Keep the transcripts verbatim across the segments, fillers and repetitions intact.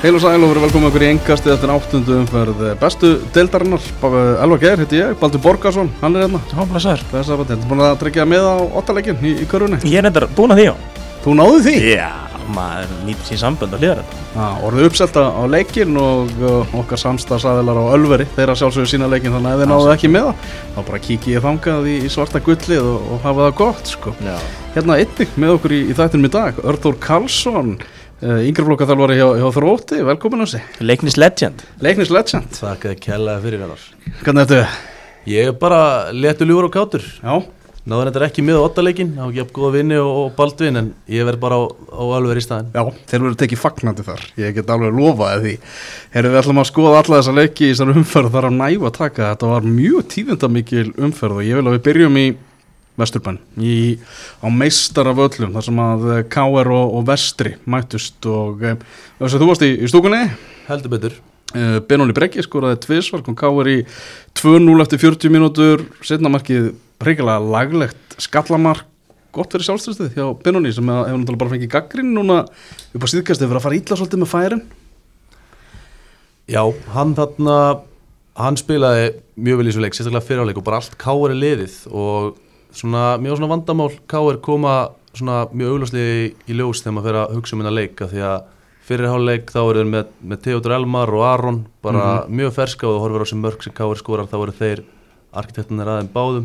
Heil og sæl og verið velkomin okkur í engastið eftir áttundu umferð bestu deildarinnar. Elva Geir heiti ég, Baldur Borgarsson, hann er hérna. Já, blessaður. Þessar bara til, þú búin að tryggja með á ottaleikin í, í körfunni? Ég er nefndar búin að því, já. Þú náðu því? Já, maður nýtur sín sambönd að hlýða þetta. Já, orðið uppselta á leikin og uh, okkar samstarfsaðilar á Ölveri, þeirra sjálfsögur sína leikin, þannig að þið náðu ekki með það. Þá bara kíkið ég þangað í, í svarta gullið og, og hafa það gott, sko. Já. Hérna einnig með okkur í, í þættinum í dag, Örþór Karlsson. Uh, yngri flokkaþjálfari hjá, hjá Þrótti, velkomin á sig. Leiknis legend. Leiknis legend. Takk að kærlega fyrir hennar. Hvernig ertu? Ég er bara léttur ljúfur og kátur. Já. Náður þetta ekki með á ottaleikin, á ekki góða vinni og, og Baldvin, en ég verð bara á, á Ölveri í staðinn. Já, þeir verður tekið fagnandi þar. Ég get alveg lofaði því. Heyrðu, við ætlum að skoða alla þessa leiki í þessari umferð þar á nægu að taka. Þetta var mjög tíðindamikil umferð og ég vil að við byrjum í Vesturbæn, í, á Meistaravöllum, þar sem að K R og, og Vestri mættust og þess að þú varst í, í stúkunni. Heldur betur. Uh, Benóni Breggi skoraði tvisvar, kom K R í tvö núll eftir fjörutíu mínútur, seinna markið hrigalega laglegt skallamark, gott fyrir sjálfströstið hjá Benóni sem hefur náttúrulega bara fengið gagnrýni núna upp á síðkastið fyrir að fara illa svolítið með færin. Já, hann þarna, hann spilaði mjög vel í þessu leik, sérstaklega fyrirháleik og bara allt K R er liðið og svona mjög svona vandamál K R koma svona mjög augljóslega í, í ljós þegar maður fer að hugsa um hérna leika því að fyrir hálfleik þá eru þeir með, með Theodor Elmar og Aron bara mm-hmm. mjög ferska og horfir á sem mörk sem K R skorar þá eru þeir arkitektunir aðeim báðum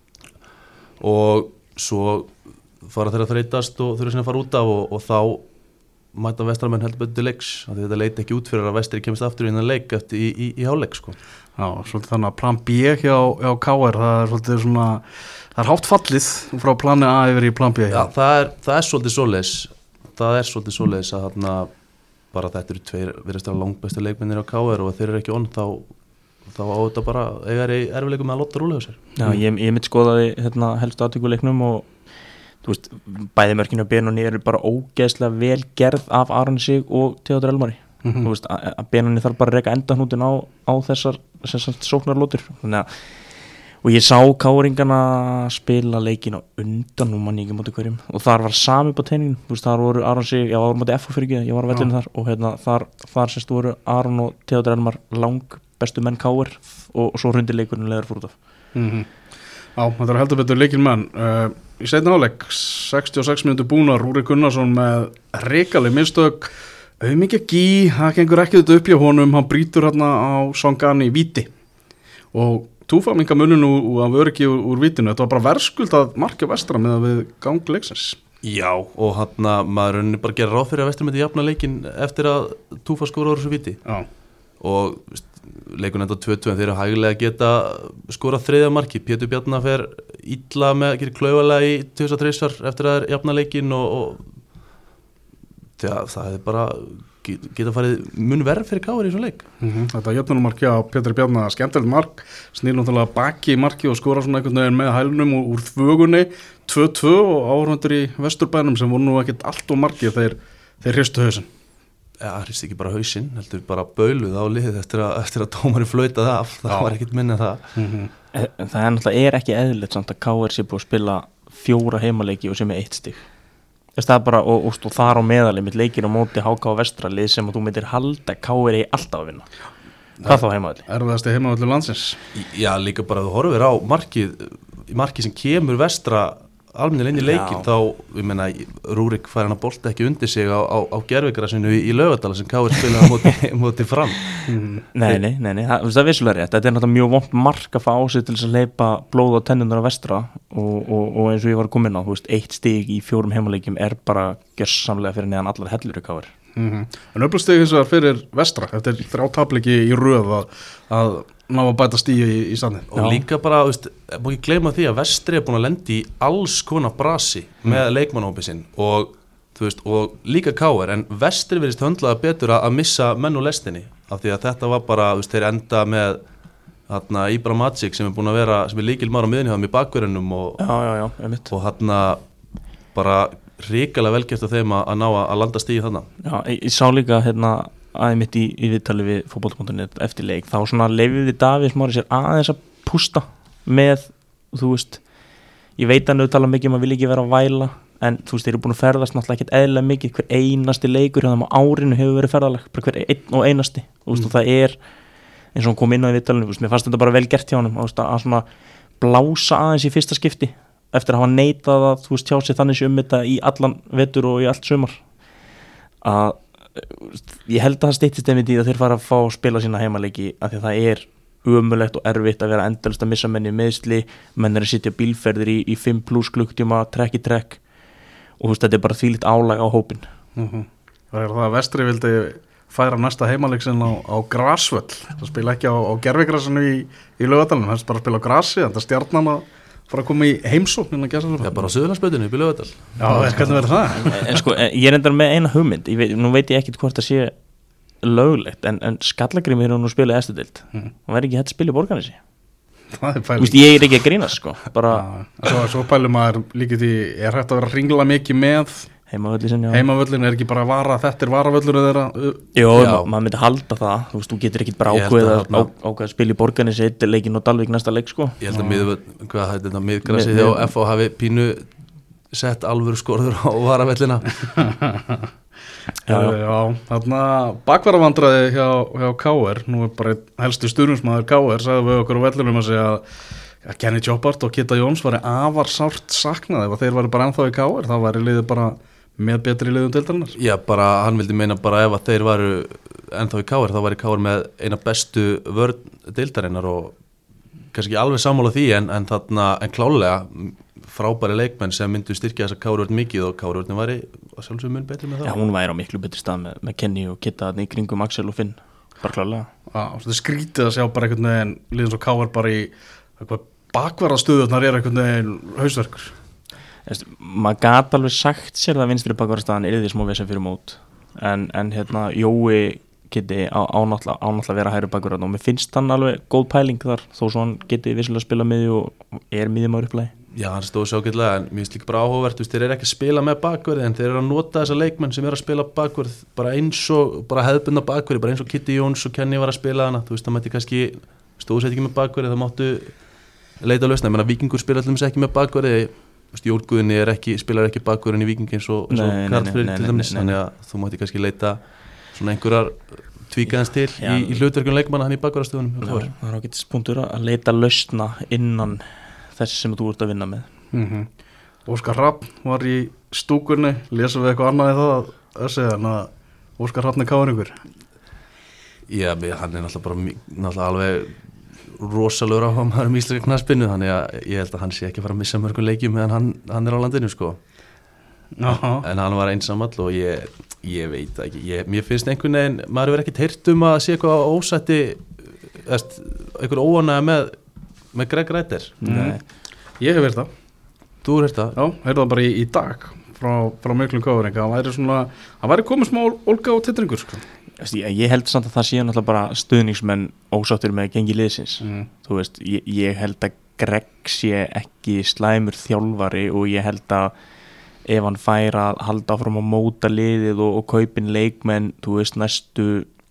og svo fara þeir að þreytast og þurfa sinna að fara út af og, og þá mæta vestramenn heldur betur til leiks af því þetta leiti ekki út fyrir að Vestri kemist aftur í þennan leik eftir í, í, í hálfleik sko. Já, svolítið þannig að plan B hjá, hjá K R það er svolítið svona það er hátt fallið frá plani A yfir í plan B. Já, það er, það er svolítið svoleiðis það er svolítið svoleiðis að þarna bara þetta eru tveir virðast að langbæstu leikmennir á K R og þeir eru ekki onn þá, þá á þetta bara eiga í erfileikum með að lotta rúlega sér. Já, ég, ég mitt skoðaði hérna, helstu aðtökuleiknum og þú veist, bæði mörkinu og Benóni eru bara ógeðslega vel gerð af Aroni Sig og Theodor Elmari. Mm-hmm. Þú veist, að, að Benóni þarf bara að reka endahnútin á, á þessar, þessar sóknarlótur. Þannig að og ég sá Káringana spila leikin á undan og mann ekki móti hverjum og þar var sami på teiningin, þú veist, þar voru Aron Sig, ég var móti F fyrir ekki, ég var á vellinu þar og hérna, þar, þar sérst voru Aron og Theodor Elmar lang bestu menn K R og, og svo hrundi leikurinn leður fór út af. Mm-hmm. Já, þetta er heldur betur leikinn menn. Uh, í seinni hálfleik, sextíu og sex mínútur búnar, Rúrik Gunnarsson með hrikaleg mistök, auðmikið gí, það gengur ekki þetta upp hjá honum, hann brýtur hérna á Songani víti og Túfa minga munun úr af öryggi úr, úr vítinu, þetta var bara verðskuld að markja Vestra með að við gang leiksins. Já, og hann að maður er bara að gera ráð fyrir að Vestri myndi jafna leikin eftir að Túfa skora úr þessu víti. Já. Og leikun enda tvö tvö en þeir eru hægilega að geta skora þriðja marki. Pétur Bjarnar fer illa með að gera klaufalega í tvisvar þrisvar eftir að jafna leikin og, og það, það er bara geta farið mun verð fyrir K R í svona leik. Mm-hmm. Þetta jöfnumarki á Pétur Bjarnar, skemmtilegt mark, snýr náttúrulega baki í marki og skora svona einhvern veginn með hælnum og úr þvögunni, tvö tvö og áhorfendur í Vesturbænum sem voru nú ekkert allt og marki þeir, þeir hristu hausinn. Ja, hristi ekki bara hausinn, heldur bara bauluð á liðið eftir að, eftir að dómarinn flautaði af, það Já. Var ekkert minna það. Mm-hmm. Það er náttúrulega er ekki eðlilegt samt að K R sé búið að spila fjóra heimaleiki og sem er eitt stig. Það er bara, og, og, og þar á meðalið mitt leikir á móti H K Vestra lið sem að þú myndir halda K R í alltaf að vinna. Hvað þá heimavalli? Erfiðasti heimavalli landsins. Já, líka bara þú horfir á markið, markið sem kemur Vestra almennilega inn í leikin, þá, ég meina, Rúrik fær hann að bolta ekki undir sig á, á, á gervigrasinu í, í Laugardal sem K R spilaði móti, móti fram. Mm. Nei, nei, nei, nei, það, það er vissulega rétt. Þetta er náttúrulega mjög vont mark að fá á sig til þess að leipa blóð á tennunar á Vestra og, og, og eins og ég var komin á, þú veist, eitt stig í fjórum heimaleikjum er bara gjörsamlega fyrir neðan allar hellur í K R. Mm-hmm. En öflugstigi hins vegar fyrir Vestra, þetta er þrjá tapleiki í röð að, að ná að bæta stíu í, í standi. Og Já. Líka bara, þú veist, má ekki gleyma því að Vestri er búin að lendi í alls konar brasi mm. með leikmannahópi sinn og, þú veist, og líka K R, en Vestri verðist höndlaða betur að missa menn úr lestinni, af því að þetta var bara, þú veist, þeir enda með þarna Íbra Magic sem er búin að vera, sem er líkilmaður á miðinni hjá þeim í bakverðinum og, já, já, já, einmitt. Og þarna bara hrikalega velgert á þeim að, að ná að landa stíi þarna. Já, ég, ég sá líka hérna aðeins mitt í, í viðtali við fótbolti.net eftir leik, þá svona leifiði Davíð Smári sér aðeins að pústa með, þú veist, ég veit að hann tala mikið um að vilja ekki vera að væla en þú veist, þeir eru búin að ferðast náttúrulega ekkert eðlilega mikið, hver einasti leikur hjá þeim á árinu hefur verið ferðaleg, bara hver einn og einasti og, veist, og það er, eins og hann kom inn á í viðtalinu, mér fannst þetta bara vel gert hjá honum að, að svona blása aðeins í fyrsta skipti eftir að hafa neitað að þú veist, hjá sig þannig sem um þetta í allan vetur og í allt sumar að ég held að það styttist einmitt í að þeir fara að fá að spila sína heimaleiki af því að það er ömulegt og erfitt að vera endalist að missa menni í meðsli, menn er að sitja bílferðir í, í fimm pluss klukktíma trekk í trekk og þú veist, þetta er bara þvílíkt álag á hópin. Mm-hmm. Það er það að Vestri vildi færa næsta heimaleiksin á, á grasvöll, það spila ekki á, á gervigrasinu í, í Laugardalnum, það er bara að spila á grasi, þetta stjarnan að fara að koma í heimsókn innan Gæsalöfum. Já, bara á Suðurlandsbrautinni upp í Laugardal. Já, hvernig verður það? En, en sko, ég er endar með eina hugmynd, ég veit, nú veit ég ekkit hvort það sé löglegt, en, en Skallagrími er nú að spila í efstu deild, mm. hann verður ekki hægt að spila í Borgarnesi. Það er Þú pæling. veist, ég er ekki að grínast sko, bara Já, svo, svo pælum maður líka því, er hægt að vera að ringla mikið með heimavöldi sinni. heimavöllin, er ekki bara að vara, þetta er varavöllur þeirra? Jó, Já. ma maður myndi halda það, þú veist, þú getur ekki bara Ég held ákveð að að, þarna- á, ákveð að spila í Borgarnesi eitt leikinn og Dalvík næsta leik sko. Ég held að miður, hvað hætti þetta miðgrasið Mið- hjá mið- F H hafi pínu sett alvöru skorður á varavellina. Já, já. Já, þarna bakvaravandræði hjá, hjá K R, nú er bara einn helstu stuðningsmaður K R, sagði við okkur á vellunum að segja að, að Kenny Jobbart og Kitta Jóns væri afar sárt saknað ef að þeir væri bara ennþá í K R, þá væri liðið bara með betri liðum deildarinnar. Já, bara, hann vildi meina bara ef að þeir varu ennþá í K R, þá væri K R með eina bestu vörn deildarinnar og kannski ekki alveg sammála því en, en þarna, en klálega frábæri leikmenn sem myndu styrkja þess að K R-vörn mikið og K R-vörnin væri að sjálfsögum mun betri með það. Já, hún væri á miklu betri stað með, með Kenny og Kitta þarna í kringum Axel og Finn, bara klálega. Já, þetta er skrítið að sjá bara einhvern veginn liðum svo K R bara í bakvarastöðunar er einhvern veginn hausverkur. Veist, maður gat alveg sagt sér að vinstri bakvarastæðan er því smá vesen fyrir mót en, en hérna Jói geti á, ánáttúrulega ánáttúrulega vera hægri bakvarað og mér finnst hann alveg góð pæling þar þó svo hann geti vissulega að spila miðju og er miðjumár upplæði. Já, hann stóð svo ágætlega en mér finnst líka bara áhugavert, þeir eru ekki að spila með bakverði en þeir eru að nota þessa leikmenn sem eru að spila bakverð bara eins og, bara hefðbundna bakverði bara eins og Kitty Jóns og Kenny var að spila hana, þú veist það mætti kannski stóðsett ekki með bakverði, það máttu leita að lausna, ég menna Víkingur spila allir ekki með bakverði, Jón Guðni er ekki, spilar ekki bakverðin í Víking eins og, og Karl Freyr til dæmis, þannig að þú mætti kannski leita svona einhverjar tvíkaðans til Já. í, í hlutverkun leikmanna hann í bakverðastöðunum. Það er ágætis punktur að leita lausna innan þess sem þú ert að vinna með. Mm-hmm. Óskar Hrafn var í stúkunni, lesum við eitthvað annað í það að segja en að Óskar Hrafn er káringur. Já, hann er náttúrulega bara náttúrulega alveg rosalegur á hann um íslenska knattspyrnu, þannig að ég held að hann sé ekki að fara að missa mörgum leikjum meðan hann, hann er á landinu sko. Aha. En hann var einsamall og ég, ég veit ekki, ég, mér finnst einhvern veginn, maður hefur ekkert heyrt um að sé eitthvað ósætti, eitthvað óánægja með, með Greg Reiter. Mm. Ég hef verið það. Þú hefur heyrt það? Já, heyrðu það bara í, í dag frá, frá miklum káringa, hann væri svona, hann væri komið smá ólga og titringur sko. Ég, ég held samt að það sé náttúrulega bara stuðningsmenn ósáttur með gengi liðsins. Mm. Þú veist, ég, ég held að Greg sé ekki slæmur þjálfari og ég held að ef hann fær að halda áfram að móta liðið og, og kaupin leikmenn, þú veist, næstu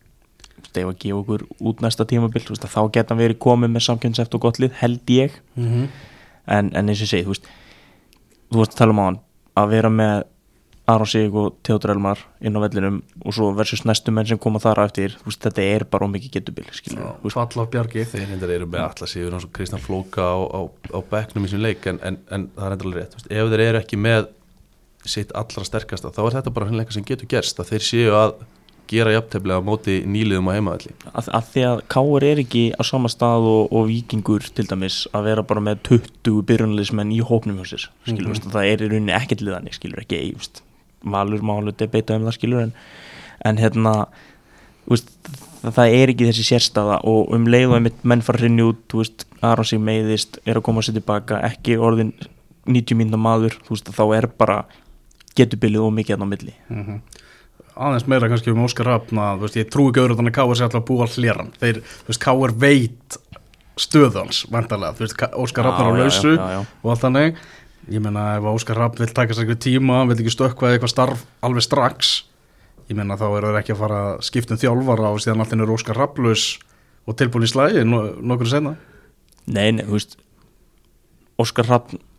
ef að gefa okkur út næsta tímabil, þú veist, að þá geta hann verið komið með samkjöndsseft og gott lið, held ég. Mm-hmm. en, en eins og ég segi, þú veist þú veist að tala um á hann, að vera með Aron Sig og Theodor Elmar inn á vellinum og svo versus næstu menn sem koma þar á eftir, þú veist, þetta er bara ómikið getubil, skilur við. Fall af Bjargi. Þeir hindar eru með Atla Sigur og Kristján Flóka á, á, á bekknum í sín leik en, en, en það er endur alveg rétt, þú veist, ef þeir eru ekki með sitt allra sterkasta, þá er þetta bara hennilega sem getur gerst, að þeir séu að gera jafntefli á móti nýliðum á heimavelli. Að, að því að K R er ekki á sama stað og, og Víkingur til dæmis að vera bara með tuttugu byrjunarliðsmenn í hópnum hjá sér, skilur, mm-hmm. það er í rauninni ekkert liðan, skilur, ekki eifst Valur málu debata um það, skilur en, en hérna veist, það er ekki þessi sérstaða og um leið og einmitt menn fara hrinni út, þú veist, Aron Sig meiðist er að koma sér tilbaka, ekki orðin níutíu mínútna maður, þú veist, þá er bara getubilið og mikið á milli. Mm-hmm. Aðeins meira kannski um Óskar Hrafn að, þú veist, ég trúi ekki öðru þannig að K R sé alltaf að búa hléran, þeir, þú veist, K R veit stöðans, vantarlega, þú veist, Óskar Hrafn er á lausu já, já, já. og allt þannig, ég meina ef Óskar Hrafn vil taka sér eitthvað tíma, vil ekki stökkva eitthvað starf alveg strax, ég meina þá eru þeir ekki að fara að skipta um þjálfara og síðan alltaf er Óskar Hrafn laus og tilbúin í slagi no, nokkur senna. Nei, nei, þú veist Óskar Hrafn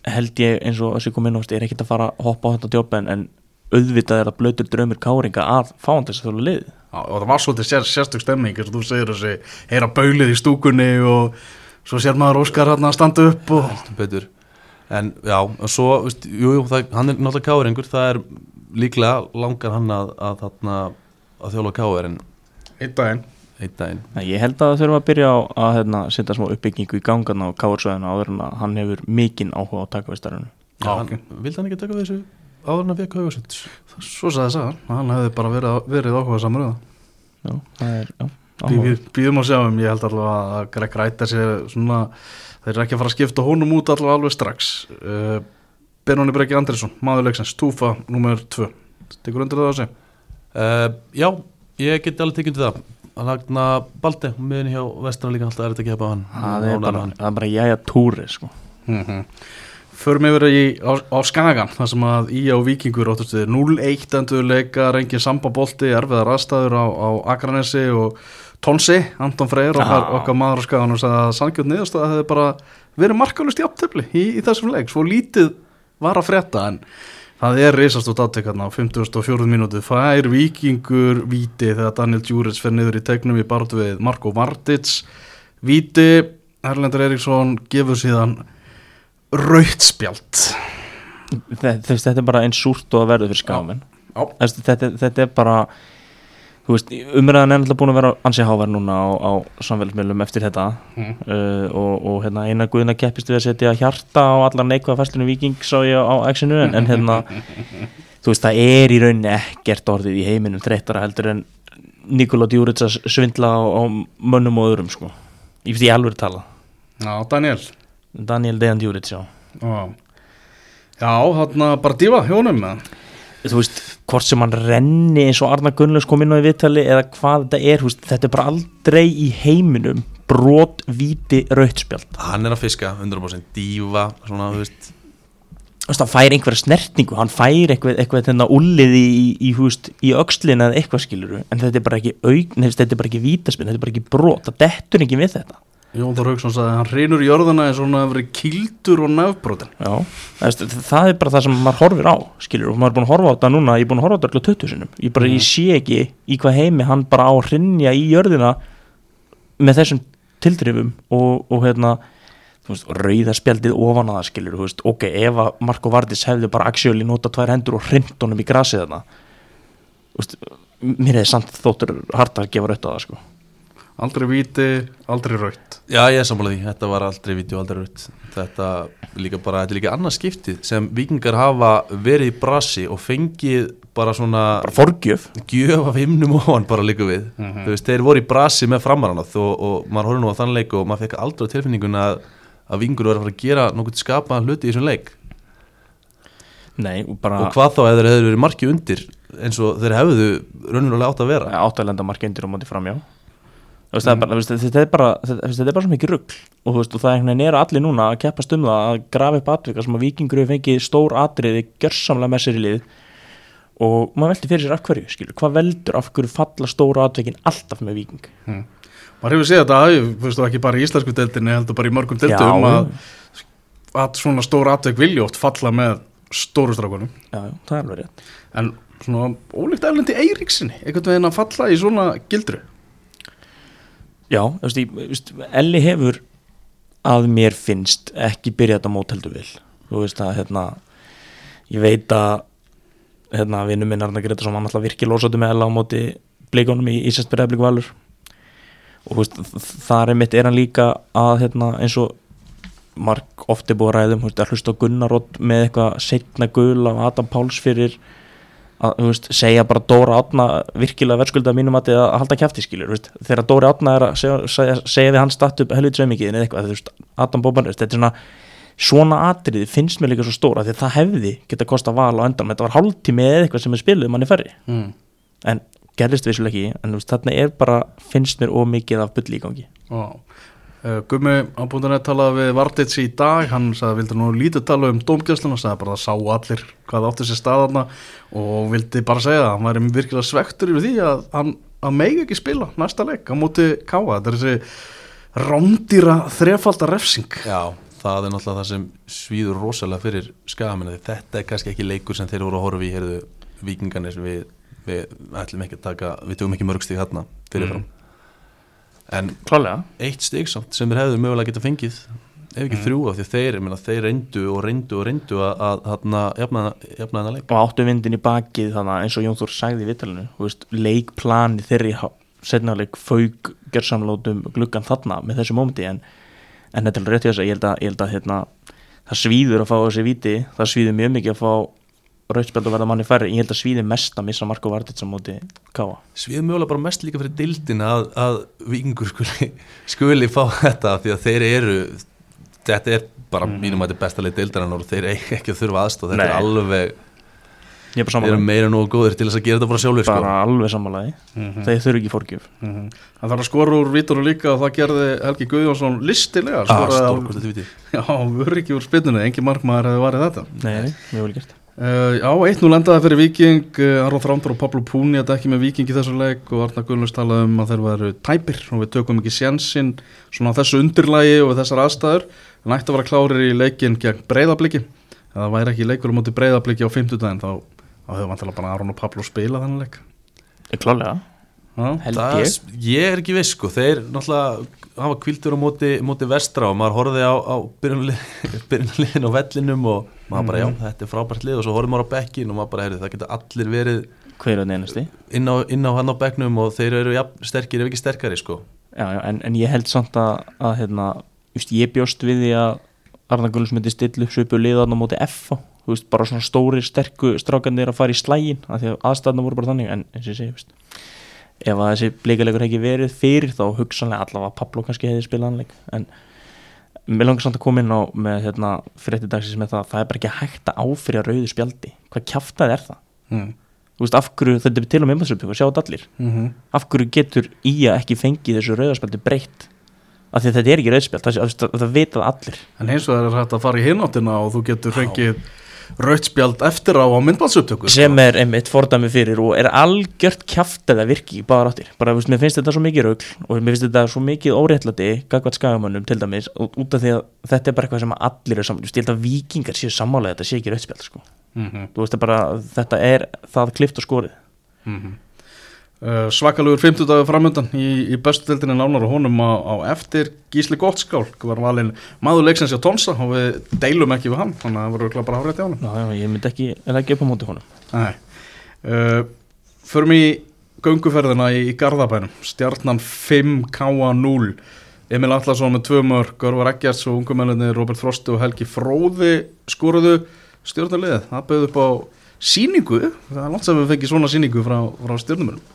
held ég eins og þessi kom inn á er ekkert að fara að hoppa á þetta djópa en, en auðvitað er það blautur draumur káringa að fá hann þess að þjóla lið. Já, og það var svolítið sér, sérstök stemming eins og þú segir þessi heyra baulið í stúkunni og svo sér maður Óskar hann að standa upp og heldur betur. En já, og svo, veist, jú, jú, það, hann er náttúrulega káringur, það er líklega langar hann að, að, þarna, að þjóla káir en einn daginn. Einn daginn. Ég held að það þurfa að byrja á að hérna, setja smá uppbyggingu í gangan á káirsvæðinu áður en að hann hefur mikinn áhuga á að taka við starfinu. Já, hann, vildi hann ekki taka við þessu áður en að við kauðarsett? Svo sagði það, hann hefði bara verið, verið áhuga samröða. Já, það er, já, áhuga. Býðum að sjá um, ég held allavega að Greg Ræta sér svona, þeir eru ekki að fara að skipta honum út allavega alveg strax. Uh, Benóni Breki Andriðsson, maður leiksins, Túfa, númer tvö. Tekur undir það að segja? Uh, já, ég geti alveg tekið undir það. Hann hagna Balti, miðin hjá Vestra líka alltaf er þetta ekki að hafa hann. Það er bara, það er bara jæja túri, sko. Mhm. Förum yfir í, á, á Skagan þar sem að í á Víkingur óttast við núll eitt endur leikar, engin sambabolti, erfiðar aðstæður á, á Akranesi og Tonsi, Anton Freyr okkar, okkar maður á Skagan og sagði að sanngjöld niðurstaða hefði bara verið markalust í aftöfli í, í þessum leik, svo lítið var að frétta en það er risastótt aðtek hérna á fimmtugasta og fjórðu mínútu fær Víkingur víti þegar Daniel Djuric fer niður í teiknum í baráttu við Marko Vardic víti, Erlendur Eiríksson gefur síðan rautt spjald. Þetta, þetta er bara eins súrt og að verður fyrir Skagamenn. Þetta, þetta er bara þú veist, umræðan er náttúrulega búin að vera ansi hávær núna á, á samfélagsmiðlum eftir þetta mm. uh, og, og hérna eina guðina keppist við að setja hjarta á allar neikvæða færslunum Víking sá ég á X-inu en, en hérna þú veist, það er í rauninni ekkert orðið í heiminum þreyttara heldur en Nikola Djuric að svindla á, á mönnum og öðrum sko. Ég finnst ég alveg tala. Já, Daniel Daniel Dejan Djuric, já. Já, já þarna bara dífa hjónum með. Þú veist, hvort sem hann renni eins og Arnar Gunnlaugs kom inn á í viðtali eða hvað þetta er, veist, þetta er bara aldrei í heiminum brot, víti, rautt spjald. Hann er að fiska, hundrað prósent dífa, svona, þú veist. Þú veist, hann fær einhverja snertningu, hann fær eitthvað, eitthvað þennan úlliði í, í, í, í öxlina eða eitthvað skiluru, en þetta er bara ekki auk, nefnst, þetta er bara ekki vítaspjald, þetta er bara ekki brot, það dettur ekki við þetta. Jón Þór Hauksson sagði að hann hreinur í jörðina eins og hann hefur verið kýldur og nefbrotin. Já, það, það er bara það sem maður horfir á, skilur, og maður er búin að horfa á þetta núna, ég er búin að horfa á þetta alltaf tuttugu sinnum. Ég bara, mm. ég sé ekki í hvað heimi hann bara á að hrynja í jörðina með þessum tildrifum og, og hérna, þú veist, rauða spjaldið ofan að það, skilur, þú veist, ok, ef að Marko Vardic hefði bara actually nota tvær hendur og hrynt honum í grasið þarna, þú veist, mér hefði samt þóttur hart að gefa raut á það, sko. Aldrei víti, aldrei raut. Já, ég er sammála því, þetta var aldrei víti og aldrei raut. Þetta líka bara, þetta er líka annað skiptið sem Víkingar hafa verið í brasi og fengið bara svona bara forgjöf, gjöf af himnum og hann bara líka við. Mm-hmm. Þú veist, þeir voru í brasi með Framaranað og, og maður horfði nú á þann leik og maður fekk aldrei á tilfinningun að, að Víkingur var að fara að gera nokkuð skapaðan hluti í þessum leik. Nei, og bara og hvað þá eða þeir hefðu verið markið undir eins og þeir hefðu raunverulega átt að vera. Átt að lenda markið undir og móti fram, já. Veist, mm. bara, veist, þetta, er bara, þetta, þetta er bara svo mikið rugl og, veist, og það er allir núna að keppast um það að grafa upp atvika sem að Víkingur hefur fengið stór atriði gjörsamlega með sér í lið og maður velti fyrir sér af hverju, skilur, hvað veldur af hverju falla stóra atvikin alltaf með Víking mm. maður hefur séð þetta veist, ekki bara í íslensku deildinni, heldur bara í mörgum deildum að, að svona stóra atvik vilja oft falla með stóru strákunum. Já, það er alveg rétt en svona ólíkt Erlendi Eiríkssoni einhvern veginn að falla í svona gildru. Já, þú veist, ég, veist, Elli hefur að mér finnst ekki byrjað þetta mót heldur vel. Þú veist að, hérna, ég veit að, hérna, vinur minn Arnar Gretarsson, hann alltaf virkið losandi með Ella á móti Bleikunum í Íslands Breiðablik Valur. Og þú veist, þar er mitt er hann líka að, hérna, eins og marg oft er búið að ræðum, þú veist, að hlusta á Gunnar Odd með eitthvað seinna gul af Adam Páls fyrir að, þú veist, segja bara Dóra Árna virkilega verðskulda mínum að að halda kjafti, skilur, þú veist, þegar Dóri Árna er að segja, segja, segja við hann statt upp helvið sveimikiðin eða eitthvað, þú veist, Adam Bóbanur, þetta er svona svona atriði finnst mér líka svo stóra því að það hefði geta kosta val á endan, þetta var hálftími eða eitthvað sem er spiluð manni færri, mm. en gerðist vissulega ekki, en þú veist, þarna er bara finnst mér ómikið af bulli í gangi. Ó. Uh, Gummi á búinni að tala við Vardic í dag, hann sagði vildi nú lítið tala um dómgæsluna, sagði bara að sá allir hvað átti sér staðarna og vildi bara segja að hann væri virkilega svektur yfir því að hann að megi ekki spila næsta leik á móti Káa, þetta er þessi rándýra þrefalda refsing. Já, það er náttúrulega það sem svíður rosalega fyrir Skagamenn. Þetta er kannski ekki leikur sem þeir voru að horfa í, heyrðu, Víkingarnir, við, við ætlum ekki að taka, við tökum ekki mörg stig þarna fyrirfram. Mm. En klálega eitt stig samt sem þeir hefðu mögulega geta fengið, ef ekki mm. þrjú af því þeir, ég meina, þeir reyndu og reyndu og reyndu að, að þarna jafna þennan leik. Og áttu vindin í bakið þannig eins og Jón Þór sagði í viðtalinu, þú veist, leikplani þeirri seinna leik fauk gjörsamlótum gluggan þarna með þessu mómenti en, en þetta er rétt í þess að ég held að, ég held að hérna, það svíður að fá þessi víti, það svíður mjög mikið að fá rauðspjald og verða manni færri, ég held að svíður mest að missa Marko Vardits á móti Káa. Svíður mögulega bara mest líka fyrir deildina að, að Víkingur skuli, skuli fá þetta því að þeir eru þetta er bara mm. mínum að þetta er besta leið deildarinnar og þeir eiga ekki að þurfa aðstoð, þetta Nei. er alveg þeir eru meira nógu góðir til þess að gera þetta bara sjálfur bara sko. Alveg sammálaði, mm-hmm. þeir þurfa ekki fórgjöf mm-hmm. Það þarf að skora úr vítunum líka og það gerði Helgi Guðjónsson listilega skoraði á já, vörur ekki úr spynnunni, engin markmaður hefði varið þetta Nei, mjög vel gert Uh, já, eitt núll endaði fyrir Víking uh, Aron Þrándur og Pablo Púni þetta ekki með Víking í þessu leik og Arnar Gunnlaugs talaði um að þeir væru tæpir og við tökum ekki sénsinn svona á þessu undirlagi og þessar aðstæður en ætti að vera klárir í leikin gegn Breiðabliki ef það væri ekki leikur á móti Breiðabliki á fimmtudaginn þá, þá hefur vantilega bara Aron og Pablo spila þannig leik Klálega held ég Ég er ekki viss sko, þeir náttúrulega hafa hvíldur á móti, móti vestra og maður horfði á, á byrjunarliðin á vellinum og maður bara, já, þetta er frábært lið og svo horfði maður á bekkin og maður bara, heyrðu, það geta allir verið hver er einasti inn á, inn á hann á bekknum og þeir eru ja, sterkir ef ekki sterkari sko Já, já, en, en ég held samt að, að hérna, just, ég bjóst við því að Arnar Gunnlaugs myndi stilla upp svipu liðan á móti F þú veist, bara svona stóri, sterku strákanir að fara í slægin af því að aðstæðna voru bara þannig en eins og ég segi, veist ef að þessi bleikalegur hefði ekki verið fyrir þá hugsanlega allavega Pablo kannski hefði spilað anleik en mér langar samt að koma inn á með hérna, frétti dagsins með það það er bara ekki hægt að áfrýja rauðu spjaldi hvað kjaftaði er það mm. þú veist af hverju, þetta er til og með einmaðsröpjum sjá þetta allir, mm-hmm. af hverju getur í að ekki fengið þessu rauðarspjaldi breytt af því að þetta er ekki rauðspjald það, það, það vitað allir en eins og það er hægt að fara í hináttina og þú getur fengið rauðspjald eftir á á myndbandsupptöku sem er einmitt fordæmi fyrir og er algjört kjaftið að virki í báðar áttir bara, veist, mér finnst þetta svo mikið rugl og mér finnst þetta svo mikið óréttlæti gagnvart Skagamönnum til dæmis út af því að þetta er bara eitthvað sem allir er saman, ég held að Víkingar séu sammála þetta sé ekki rauðspjald sko. mm-hmm. þú veist bara, þetta er það klift og skorið mm-hmm. uh, svakalugur fimmtudagur framöndan í, í bestu deildinni nánar og honum á, á eftir Gísli Gottskál var valinn maður leiksins hjá Tonsa og við deilum ekki við hann þannig að það voru bara árætt í honum Já, já, ég myndi ekki leggja upp á móti honum Nei uh, Förum í gönguferðina í, í Garðabænum Stjarnan fimm K núll Emil Atlason með tvö mörk Örvar Eggerts og ungumennirnir Róbert Frosti og Helgi Fróði skoruðu stjörnuliðið það bauð upp á sýningu það er langt sem við fengið svona sýningu frá, frá stjörnumönnum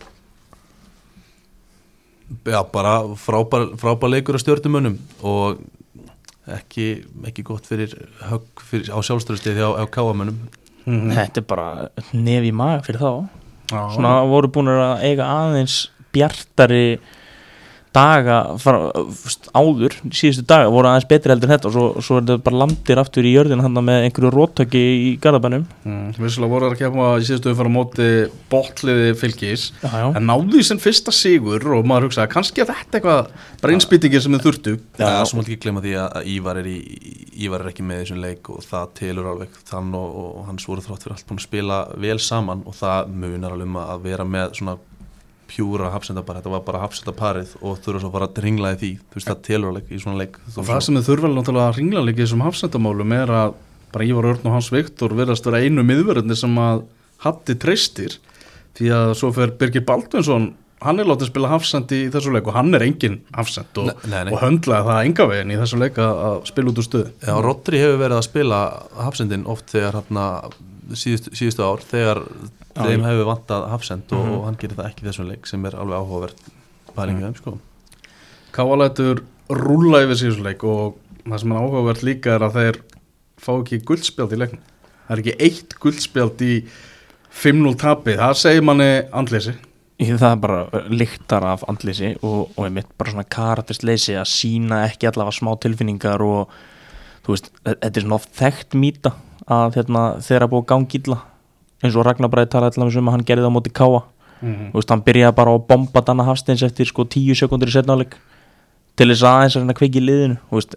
Já, bara frábær, frábær leikur á stjörnumönnum og ekki, ekki gott fyrir högg fyrir, á sjálfstörustið á, á Káamönnum mm-hmm. Þetta er bara nef í maga fyrir þá Já. Svona voru búin að eiga aðeins bjartari daga fara, áður, síðustu daga voru aðeins betri heldur en þetta og svo, svo er þetta bara landir aftur í jörðin hann með einhverju róttöki í Garðabænum mm, Vissulega voru það að kemja í síðustu umferð á móti botliði Fylkis já, já. En náðu í sinn fyrsta sigur og maður hugsaði kannski að þetta eitthvað bara innspýtingir sem þið þurftu Já, já svo mátti ekki glemma því að Ívar er, í, Ívar er ekki með þessum leik og það telur alveg þann og, og hans voru þrátt fyrir allt búin að spila vel saman og það munar alveg um að vera með svona pjúra hafsendapar, þetta var bara hafsendaparið og þurfa svo bara að ringla í því þú veist það telur alveg í svona leik og það sem þið þurfa náttúrulega að ringla líka í þessum hafsendamálum er að bara Ívar Örn og Hans Viktor verðast vera einu miðvörðinni sem að Hatti treystir því að svo fer Birgir Baldvinsson hann er látið að spila hafsendi í þessu leik og hann er engin hafsend og, nei, nei. og höndlaði það enga veginn í þessu leik að spila út úr stöðu Já, Rodri hefur verið að spila hafsendin oft þegar hérna síðustu, síðustu ár þegar Já, þeim hefur vantað hafsend og, mm-hmm. og hann gerir það ekki þessum leik sem er alveg áhugavert pælingu þeim sko Káalætur rúlla yfir síðustu leik og það sem er áhugavert líka er að þeir fá ekki guldspjald í leiknum það er ekki eitt guldspjald í fimm núll tapi, það segir manni andleysi Það er bara lyktar af andleysi og, og einmitt bara svona karaktersleysi að sína ekki allavega smá tilfinningar og þú veist, þetta er svona oft þekkt mýta að hérna, þeirra búið gangi illa eins og Ragnar Bræði talaði allavega um að hann gerði það á móti Káa mm-hmm. þú veist, hann byrjaði bara á að bomba Danna Hafsteins eftir sko tíu sekúndur í seinni hálfleik til þess aðeins að kveikja í liðinu þú veist,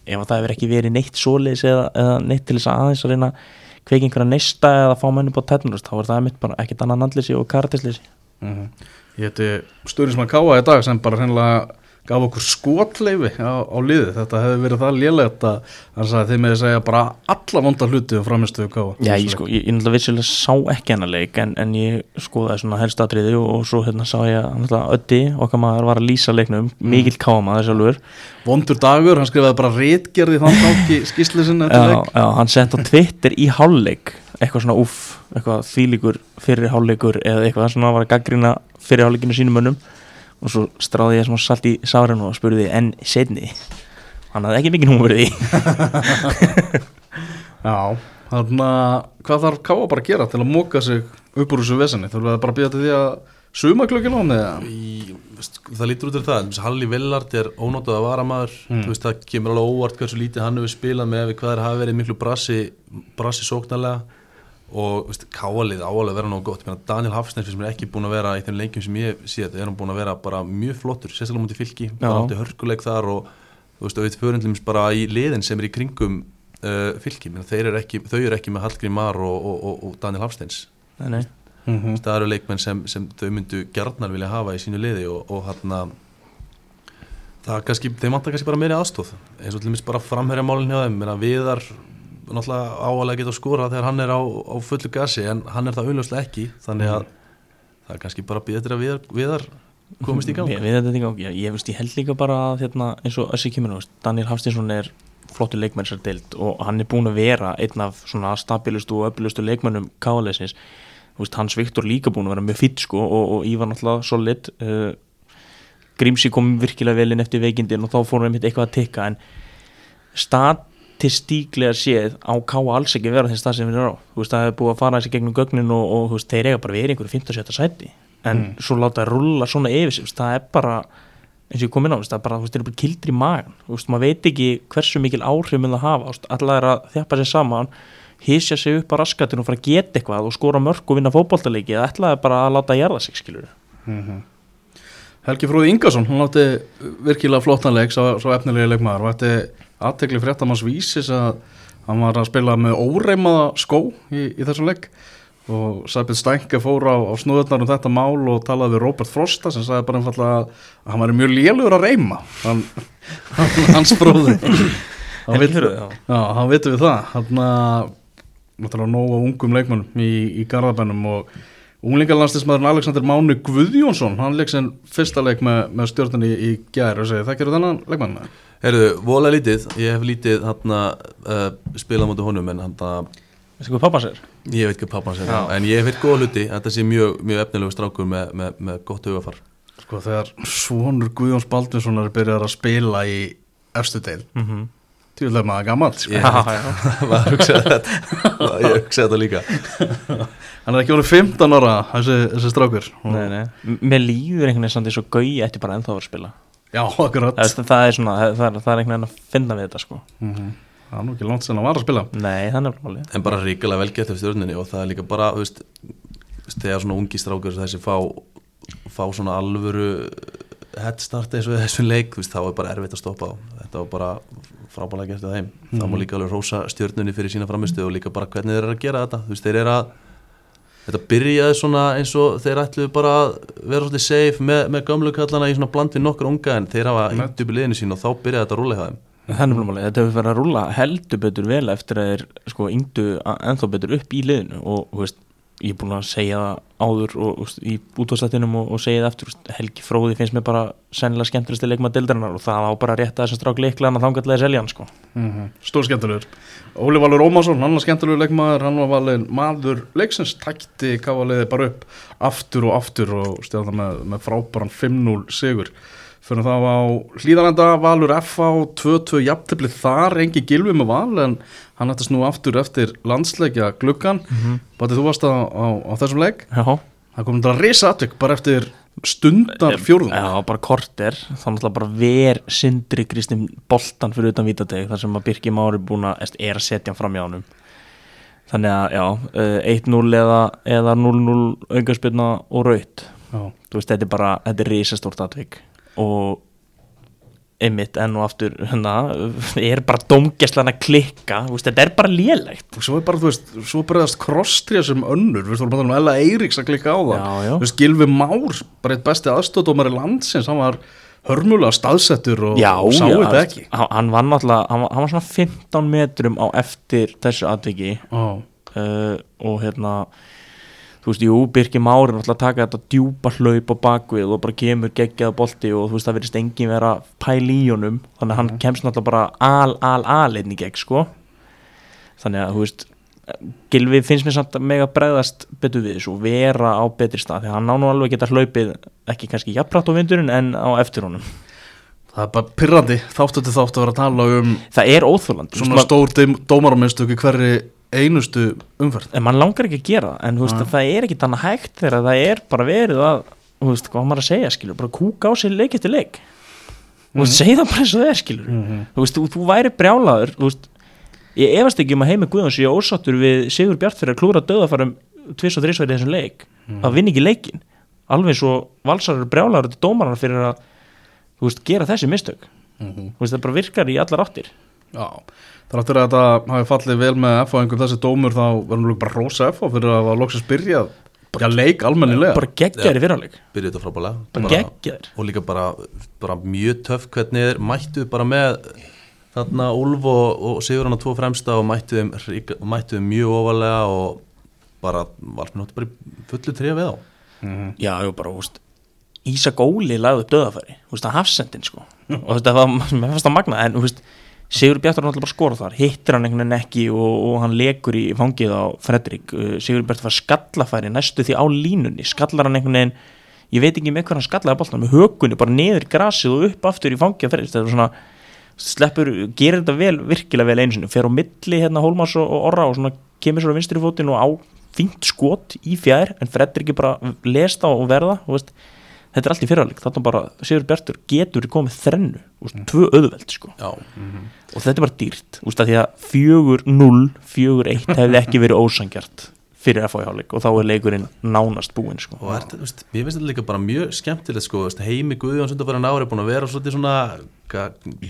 ef það hefur ekki verið neitt svoleiðis eða, eða neitt til þess að aðeins að reyna kveiki einhverja neista eða fá menn upp á tennur, þá er það mitt bara ekkert annað andlýsi og karakterslýsi. Mm-hmm. Ég heiti stuðningsmann Káa í dag sem bara hreinlega gaf okkur skotleifi á, á liðið. Þetta hefði verið það lélegt að hann sagði þið með að segja bara alla vonda hluti um framistuðu Káa. Já, ég sko, ég, ég náttúrulega vissilega sá ekki hennar leik en, en ég skoðaði svona helst atriði og, og svo hérna sá ég náttúrulega Öddi, okkar maður var að lýsa leiknum, mm. mikill Káa maður sjálfur. Vondur dagur, hann skrifaði bara ritgerði þann tanki skýrslu sinni eftir leik. Já, hann sett á Twitter í hálfleik eitthvað svona úff, eitthvað þvílíkur fyrir hálfleikur eða eitthvað svona var að gaggrina fyrir hálfleikinu sínum mönnum og svo stráði ég svona salt í sárinu og spurði en setni hann hafði ekki mikið húmur í Já, þannig að hvað þarf Káa bara að gera til að móka sig upp úr þessu vesenni? Þurfum við bara að býja til því að suma klukkin á hann? Það lítur út af það, Halli Villard er ónótað að vara maður, mm. þú veist það kemur alveg óvart hversu lítið hann hefur spilað með við hvað þeir hafa verið miklu brassi, brassi sóknarlega og veist, Káalið áalega vera nógu gott. Daniel Hafsnes sem er ekki búin að vera í þeim leikjum sem ég sé er hann búin að vera bara mjög flottur, sérstaklega mútið Fylki, bara átti hörkuleik þar og þú veist, auðvitað förundlumst bara í liðin sem er í kringum uh, Fylki, menn þeir eru ekki, þau eru ekki með Hallgrímur Mar og, og, og, og Daniel Hafsnes. Nei, nei. Mm-hmm. Það eru leikmenn sem, sem þau myndu gjarnar vilja hafa í sínu liði og, og hérna það kannski, þeim vantar kannski bara meiri aðstóð eins og til dæmis bara framherjamálin hjá þeim, menna Viðar náttúrulega áalega geta að skora þegar hann er á, á fullu gasi en hann er það augljóslega ekki þannig að mm. það er kannski bara býða til að Viðar, Viðar komist í gang. Við þetta í gang, já, ég veist ég held líka bara að hérna, eins og Össi kemur, Daniel Hafsteinsson er flottur leikmenn sér deild og hann er búin að vera einn af svona stabilustu og öflustu leikmennum Káaleisins. Hans Viktor líka búin að vera mjög fýtt sko, og, og Ívar náttúrulega solid uh, Grímsi kom virkilega vel inn eftir veikindin og þá fórum við mitt eitthvað að tikka en statistíklega séð á Káa alls ekki vera þess það sem við erum á veist, það er búið að fara þessi gegnum gögnin og, og veist, þeir eiga bara verið einhverju fimmta sjötta sæti en mm. svo láta það rulla svona yfir sig það er bara, eins og ég kom inn á það er bara, þeir eru bara kildur í magan veist, maður veit ekki hversu mikil áhrif mun það hafa allar er að þjappa sér saman hysja sig upp á raskatinn og fara að geta eitthvað og skora mörk og vinna fótboltaleiki eða ætlaði bara að láta jarða sig skilur mm-hmm. Helgi Fróði Ingason hann átti virkilega flottan leik svo, svo efnilega leikmaður og ætti aðtekli fréttamanns Vísis að hann var að spila með óreimaða skó í, í þessum leik og Sæbjörn Stænke fór á, á snúðurnar um þetta mál og talaði við Róbert Frosta sem sagði bara einfallega að hann var mjög lélugur að reima hann, hans Fróði hann vitum við það hann að náttúrulega nóg á ungum leikmönnum í, í Garðabænum og unglingalandsliðsmaðurinn Alexander Máni Guðjónsson hann leik sem fyrsta leik með, með Stjörnunni í, í gær og segi það gerur þennan leikmann Heyrðu, vola lítið, ég hef lítið hana, uh, spilað mútið honum en hann veistu hvað pappa sér? Ég veit hvað pappa sér, en ég hef veit góða hluti þetta sé mjög, mjög efnilegu strákur með, með, með gott hugafar Sko þegar svonur Guðjóns Baldvinssonar er byrjað að spila í efstu deil mm-hmm. Tjóðlega maður gammalt sko. Já, já Maður hugsaði þetta Ég hugsaði þetta líka Hann er ekki orðið fimmtán ára þessi, þessi strákur Nei, nei Mér líður einhvern veginn samt eins og Gaui ætti bara ennþá að spila Já, akkurat Það, það er svona, það er, það er einhvern veginn að finna við þetta sko mm-hmm. Það er nú ekki langt sem hann var að spila Nei, það er náttúrulega En bara ríkilega vel gett eftir Stjörnunni og það er líka bara, þú veist þegar svona ungi strákur þessi fá fá svona alvöru headstart eins og þessum leik, þú veist, þá er bara erfitt að stoppa á þetta var bara frábælega gert að þeim mm. það má líka alveg rósa Stjörnunni fyrir sína framistu og líka bara hvernig þeir eru að gera þetta þú veist, þeir eru að þetta byrjaði svona eins og þeir ætluðu bara að vera svolítið safe með, með gömlu kallana í svona bland við nokkur unga en þeir hafa hýtt upp í liðinu sín og þá byrjaði þetta að rúlla hjá þeim Þannig að þetta hefur verið að rúlla heldur betur vel eftir að þeir sko yngdu ennþá betur upp í liðinu og þú veist ég er búin að segja það áður og, og, í útvarpsþættinum og, og segja það aftur Helgi Fróði finnst mér bara sennilega skemmtilegasti leikmaður deildarinnar og það á bara að rétta þessum strák leiklega þangað að selja hann sko. mm-hmm. Stór skemmtilegur Óli Valur Ómarsson, hann var skemmtilegur leikmaður hann var valinn maður leiksins tækti Káaliði bara upp aftur og aftur og stjáða með, með frábæran fimm núll sigur fyrir þá á Hlíðarenda Valur F A tvö tvö jafntefli þar engi Gylfi með Val en hann ætti snú aftur eftir landsleikja gluggan mm-hmm. Bati þú varst á, á, á þessum leik Já Það kom þetta risa atvik bara eftir stundar fjórðung Já, bara korter þannig að bara ver Sindri Kristinn boltan fyrir utan vítateg þar sem að Birkir Már er búin að er að setja hann fram í ánum þannig að já, eitt núll eða, eða núll núll aukaspyrna og raut þú veist, þetta er bara þetta er risastórt atvik og einmitt enn og aftur hérna, er bara dómgæslan að klikka, þú veist, þetta er bara lélegt og svo er bara, þú veist, svo bregðast crosstrija sem önnur, þú veist, þú erum bara um Ella Eiríks að klikka á það, Já, já. þú veist, Gylfi Már bara eitt besti aðstoðdómari landsins, hann var hörmulega staðsettur og, Já, og sá já, þetta ekki hann, hann var náttúrulega, hann var, hann var svona fimmtán metrum á eftir þessu atviki oh. uh, og hérna þú veist, jú, Birkir Már er náttúrulega að taka þetta djúpa hlaup á bakvið og bara kemur geggjað bolti og þú veist, það verðist engin vera pæl í honum, þannig að hann kemst náttúrulega bara al, al, al inn í gegn, sko þannig að, þú veist Gylfi finnst mér samt að mega bregðast betur við þessu og vera á betri stað því að hann ná nú alveg geta hlaupið ekki kannski jafnrætt á vindurinn en á eftir honum Það er bara pirrandi, þáttu til þáttu að vera að tala um það er óþolandi svona stór dómaraminnstök í hverri einustu umferð en mann langar ekki að gera það en þú veist, það er ekki þannig hægt þegar það er bara verið að, þú veist, hvað maður að segja skilur, bara kúka á sig leik eftir leik þú veist, segja það bara eins og það er skilur Mhm. þú veist, þú, þú væri brjálaður þú veist, ég efast ekki um að Heimi Guðjóns ég ósáttur við Sigur Bjart fyrir að klúra döðafarum tvis og þrisvar í þessum leik að vinna ekki leikin alveg svo Valsar eru brjálaður til dómarar fyrir að þú veist, gera þessi mistök Mhm. þú veist, það bara virkar í allar áttir Já, þráttur að þetta hafi fallið vel með F H einhver þessi dómur þá verðum við bara rosa F H fyrir að hafa loksins byrjað já, leik almennilega bara geggjaðir í fyrirháleik byrjuð þetta frábælega bara geggjaðir og líka bara, bara mjög töff hvernig þeir mættu bara með þarna Úlf og, og Sigurðan að tvo fremsta og mættu þeim, ríka- mættu þeim mjög ofalega og bara valsmenn hóttu bara í fullu tré við á Mhm. já, jú, bara, þú veist Ísak Óli lagði upp döðafæri þú veist, að hafsendin, sko og þú veist, það var, mér fannst það magna en, þú veist Sigur Bjartur náttúrulega bara skora þar hittir hann einhvern veginn ekki og, og hann lekur í fangið á Fredrik uh, Sigur Bjartur var skallafæri næstu því á línunni skallar hann einhvern veginn ég veit ekki með hver hann skallaði boltan með hökunni bara niður í grasið og upp aftur í fangið á Fredrik þetta er svona sleppur gerir þetta vel virkilega vel einu sinni fer á milli hérna Hólmars og, og Orra og svona kemur svo á vinstri fótinn og á fínt skot í fjær en Fredrik er bara lesta og verða og veist þetta er allt í fyrirháleik, þarna bara Sigur Bjartur getur komið þrennu, úst, tvö auðveld sko. Já, og þetta er bara dýrt úst, að því að fjögur núll fjögur eitt hefði ekki verið ósangjart fyrir F H í hálfleik og þá er leikurinn nánast búinn sko. og er, veist, mér finnst þetta líka bara mjög skemmtilegt sko, veist, Heimi Guðjóns undanfarandi ári er búin að vera svolítið svona ka,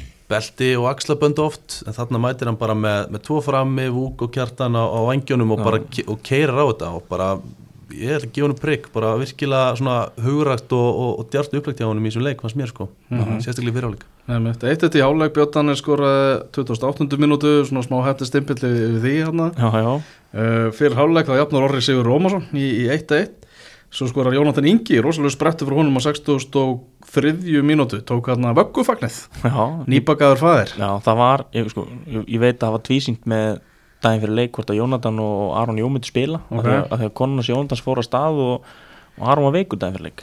belti og axlabönd oft en þarna mætir hann bara með, með tvo frammi, Vúk og Kjartan á, á vængjunum og, bara, og keirir á þetta og bara ég ætla að gefa hann prigg, bara virkilega svona hugrækt og, og, og djart upplægt hjá honum í þessu leik, fannst mér sko, mm-hmm. sérstaklega fyrir áleik. Eitt eitt í hálfleik Björn skoraði tuttugasta og áttundu mínútu, svona smá hætti stimpill við því hérna. Já, já. Uh, fyrir hálfleik þá jafnar Orri Sigur Rómarsson í, í eitt eitt, svo skorar Jónatan Ingi, rosalega sprettu fyrir honum á sextugustu og þriðju mínútu, tók hérna vöggufagnið, nýbakaður faðir. Já, það var, ég, sko, ég, ég veit að það var tvísýnt með daginn fyrir leik hvort að Jónatan og Aron Jó myndi spila okay. að því að konunars Jónatans fór að stað og, og Aron var veikur daginn fyrir leik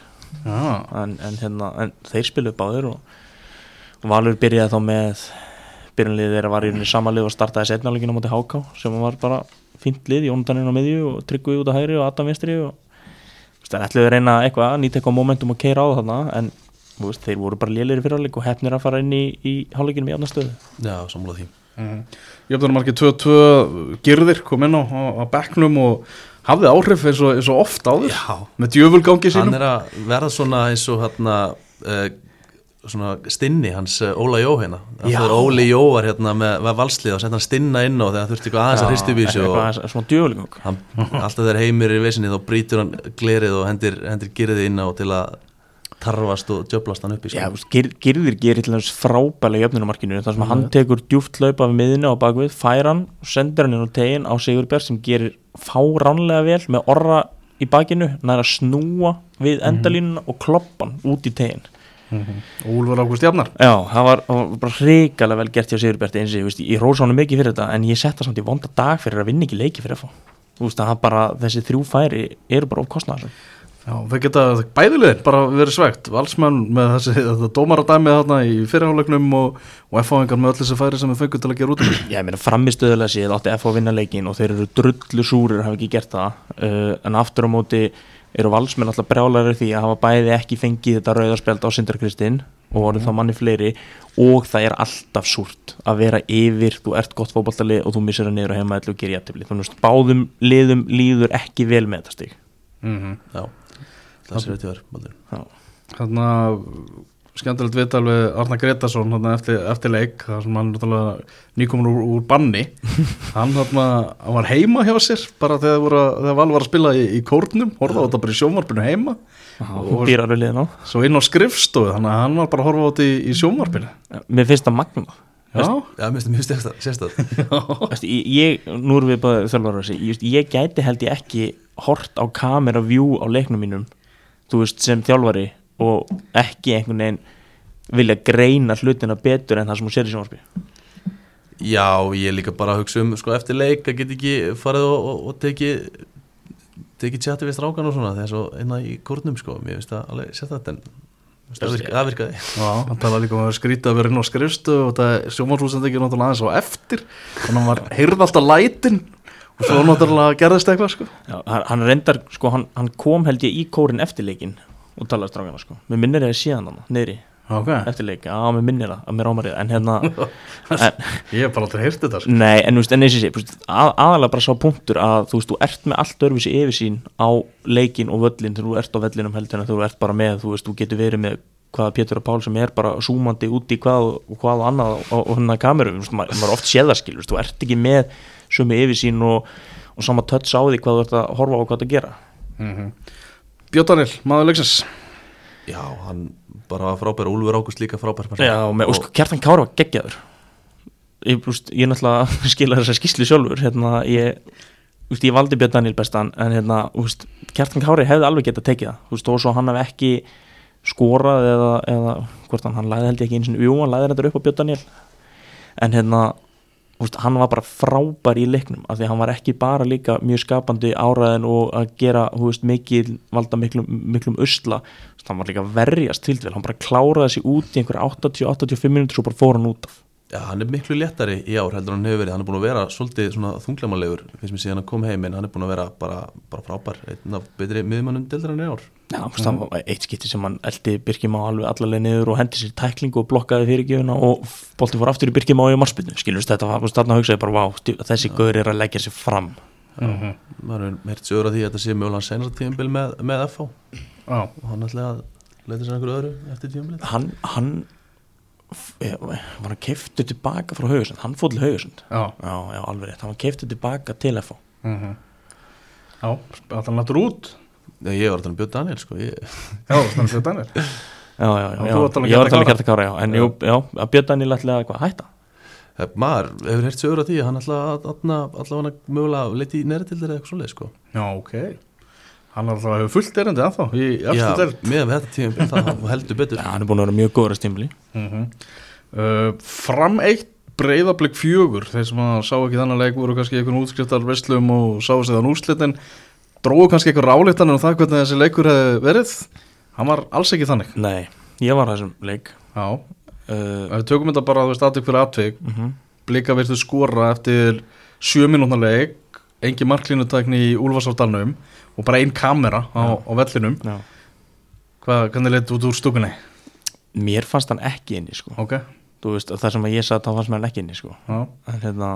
en, en, hérna, en þeir spiluðu báður og, og Valur byrjaði þá með byrjanliðið þeirra var í rauninni sama lið og startaði setnafleikinu á móti H K sem var bara fínt lið, Jónataninn á miðju og Tryggvi út á hægri og Adam vinstri og það ætluðu að reyna eitthvað að nýta eitthvað momentum og keira á það þarna en veist, þeir voru bara lélegir í fyrirháleik og heppnir að fara inn í, í hálfleikinu með jafna stöðu. Já, sammála því. Mm. Jöfnarmarkið tvö tvö Girðir kom inn á, á, á bekknum og hafði áhrif eins og, eins og oft áður Já. með djöfulgangi sínum. Hann er að verða svona eins og hérna uh, svona stinni hans uh, Óla Jó hérna þegar Óli Jó var hérna með, með valslið og sett hann stinna inn á þegar þurfti eitthvað aðeins að hristu vísu og svona djöfulgang hann, alltaf þegar Heimir er í vesinni þá brýtur hann glerið og hendir, hendir Girði inn á til að tarfast og djöflast hann upp í Já, Gir, Girðir gerir til þess frábælega í jöfnumarkinu þar sem mm. hann tekur djúft hlaup af miðinu á bakvið, fær hann og sendir hann inn á tegin á Sigurbjörn sem gerir fáránlega vel með Orra í bakinu, nær að snúa við endalínuna mm. og kloppan út í tegin mm-hmm. Úlfur Ágúst Jarnar Já, það var, það var bara hrikalega vel gert hjá Sigurbjörn eins og ég rósa hann mikið fyrir þetta en ég setta samt í vonda dag fyrir að vinna ekki leiki fyrir að fá þú veist að bara, þessi þrjú færi eru bara of kostnaðar Já, þeir geta bæðilegir bara verið svegt valsmenn með þessi, þetta dómaradæmið þarna í fyrirháleiknum og, og F H-ingar með öll þessi færi sem við fengum til að gera út Já, ég meina framistöðulega séð átti F H að vinna leikin og þeir eru drullu súrir hafa ekki gert það uh, en aftur á móti eru valsmenn alltaf brjálæri því að hafa bæði ekki fengið þetta rauðarspjald á Sindra Kristinn og voru mm. þá manni fleiri og það er alltaf súrt að vera yfir, þú ert gott fótboltalið og þú missir það niður og heima og gerir jafntefli þannig að báðum liðum líður ekki vel með þetta stig mm-hmm. Já Það sér þetta verður Þannig að skemmtilegt viðtal við Arnar Gretarsson þarna eftir, eftir leik, þar sem hann nýkomur úr, úr banni hann, þarna, hann var heima hjá sér bara þegar, voru, þegar Val var að spila í, í kórnum, horfa á þetta bara í sjónvarpinu heima Aha, og svo inn á skrifstofu, þannig að hann var bara að horfa á þetta í, í sjónvarpinu. Mér finnst það magna. Já, já, mér finnst það mjög sérstætt. Ég, nú erum við bara þjálfarar að segja, ég gæti held ég ekki hort á kamera view á leiknum mínum, þú veist, sem þjálfari og ekki einhvern veginn vilja greina hlutina betur en það sem hún sér í sjónvarpi. Já, ég líka bara að hugsa um sko, eftir leik að geta ekki farið og, og, og tekið tekið tjati við strákan og svona þess að einna í kórnum sko, mér finnst það alveg sér þetta en það virka, virkaði. Já, hann tala líka um að skrýta að vera inn á skrifstu og þetta sjónvarpsútsending er náttúrulega aðeins á eftir þannig að maður heyrði alltaf lætin og svo náttúrulega gerðist eitthvað sko. Já, hann reyndar, sko, hann, hann kom held ég í kórin eftir leikinn og talaði strákana sko, mér minnir ég að síðan hann niðri okay. eftir leik, já, mér minnir það að mér ámarið, en hérna en, ég hef bara aldrei heyrt þetta sko. Nei, en þú veist, en eins og sé, að, aðalega bara sá punktur að þú veist, þú ert með allt öðruvísi yfirsýn á leikin og völlin þegar þú ert á vellinum heldur en þú ert bara með, þú veist, þú getur verið með hvaða Pétur og Pál sem er bara súmandi út í hvað og hvað og annað og, og hann að kameru, þú veist, maður, maður oft séðarskil, þú ert ekki með sömu yfirsýn og, og sama töts á því hvað þú ert að horfa á og hvað það gera. Mm-hmm. Björn Daníel, maður leiksins. Já, hann bara var frábær, Úlfur Ágúst líka frábær. Já, með, og sko, Kjartan Kári var geggjaður. Ég, úst, ég náttúrulega skila þessa skýrslu sjálfur, hérna, ég, úst, ég valdi Björn Daníel bestan, en hérna, úst, Kjartan Kári hefði alveg getað tekið það, úst, og svo hann hafði ekki skorað eða, eða hvort hann, hann læði held ég ekki eins og jú, hann læði þetta upp á Björn Daníel, en hérna, úst, hann var bara frábær í leiknum af því að hann var ekki bara líka mjög skapandi áræðin og að gera veist, mikil, valda miklum, miklum usla úst, hann var líka verjast til vel, hann bara kláraði sig út í einhverja áttatíu til áttatíu og fimm mínútur svo bara fór hann út af. Já, hann er miklu léttari í ár heldur hann hefur verið, hann er búin að vera svolítið svona þunglamalegur, finnst mér síðan að kom heim en hann er búin að vera bara, bara frábær einn af betri miðmannum deildar hann í ár. Já, mm. það var eitt skipti sem hann eldi Birkimá alveg allaleg niður og hendi sér tæklingu og blokkaði fyrirgjöfuna og bolti fór aftur í Birkimá í markspyrnu, skilurst þetta var, þarna hugsaði bara, vá, þessi gaur er að leggja sér fram. Mm-hmm. Maður er meirt sögur af því að þetta sé mögulega senast tímabil með, með F H ah. og hann ætlaði að leita sér einhverju öðru eftir tímabilið. Hann, hann var hann keiftur tilbaka frá Haugesund, hann fór til Haugesund. Já. Já, já, alveg rétt, hann var keiftur tilbaka til F H. Mm-hmm. Já, að hann nattur út. Nei, ég var að tala um Björn Daníel sko ég... Já, það er Björn Daníel. Já, já, já, já. Ég var að tala um Kjartan Kára, já, en jú, já, að Björn Daníel ætlaði að hvað, hætta. Maður hefur heyrt sögur af því að hann ætlaði allavega mögulega leiti í neðri deildar eða eitthvað svoleið sko. Já, ok. Hann er alltaf fullt erindi að þá í eftir deild. Já, með þetta tímabil það heldur betur. Já, hann er búin að vera mjög góður að stimli. Mm-hmm. uh, Fram eitt Breiðablik fjögur, þeir sem að sá ekki þannig leik voru kannski einhvern útskriftar veslum og sáu sig þann úrslitin, dróðu kannski einhver álíktanir um það hvernig þessi leikur hefði verið. Hann var alls ekki þannig. Nei, ég var þessum leik. Já, uh, við tökum þetta bara, þú veist, atvik fyrir atvik. uh-huh. Blika virtu skora eftir sjö mínútna leik, engin marklínutækni í Úlfarsárdalnum og bara ein kamera á, á vellinum. Já. Hvað, hvernig leit út úr stúkunni? Mér fannst hann ekki inni sko. Ok. Þú veist, það sem að ég satt, þá fannst mér hann ekki inni sko. Já. En hérna,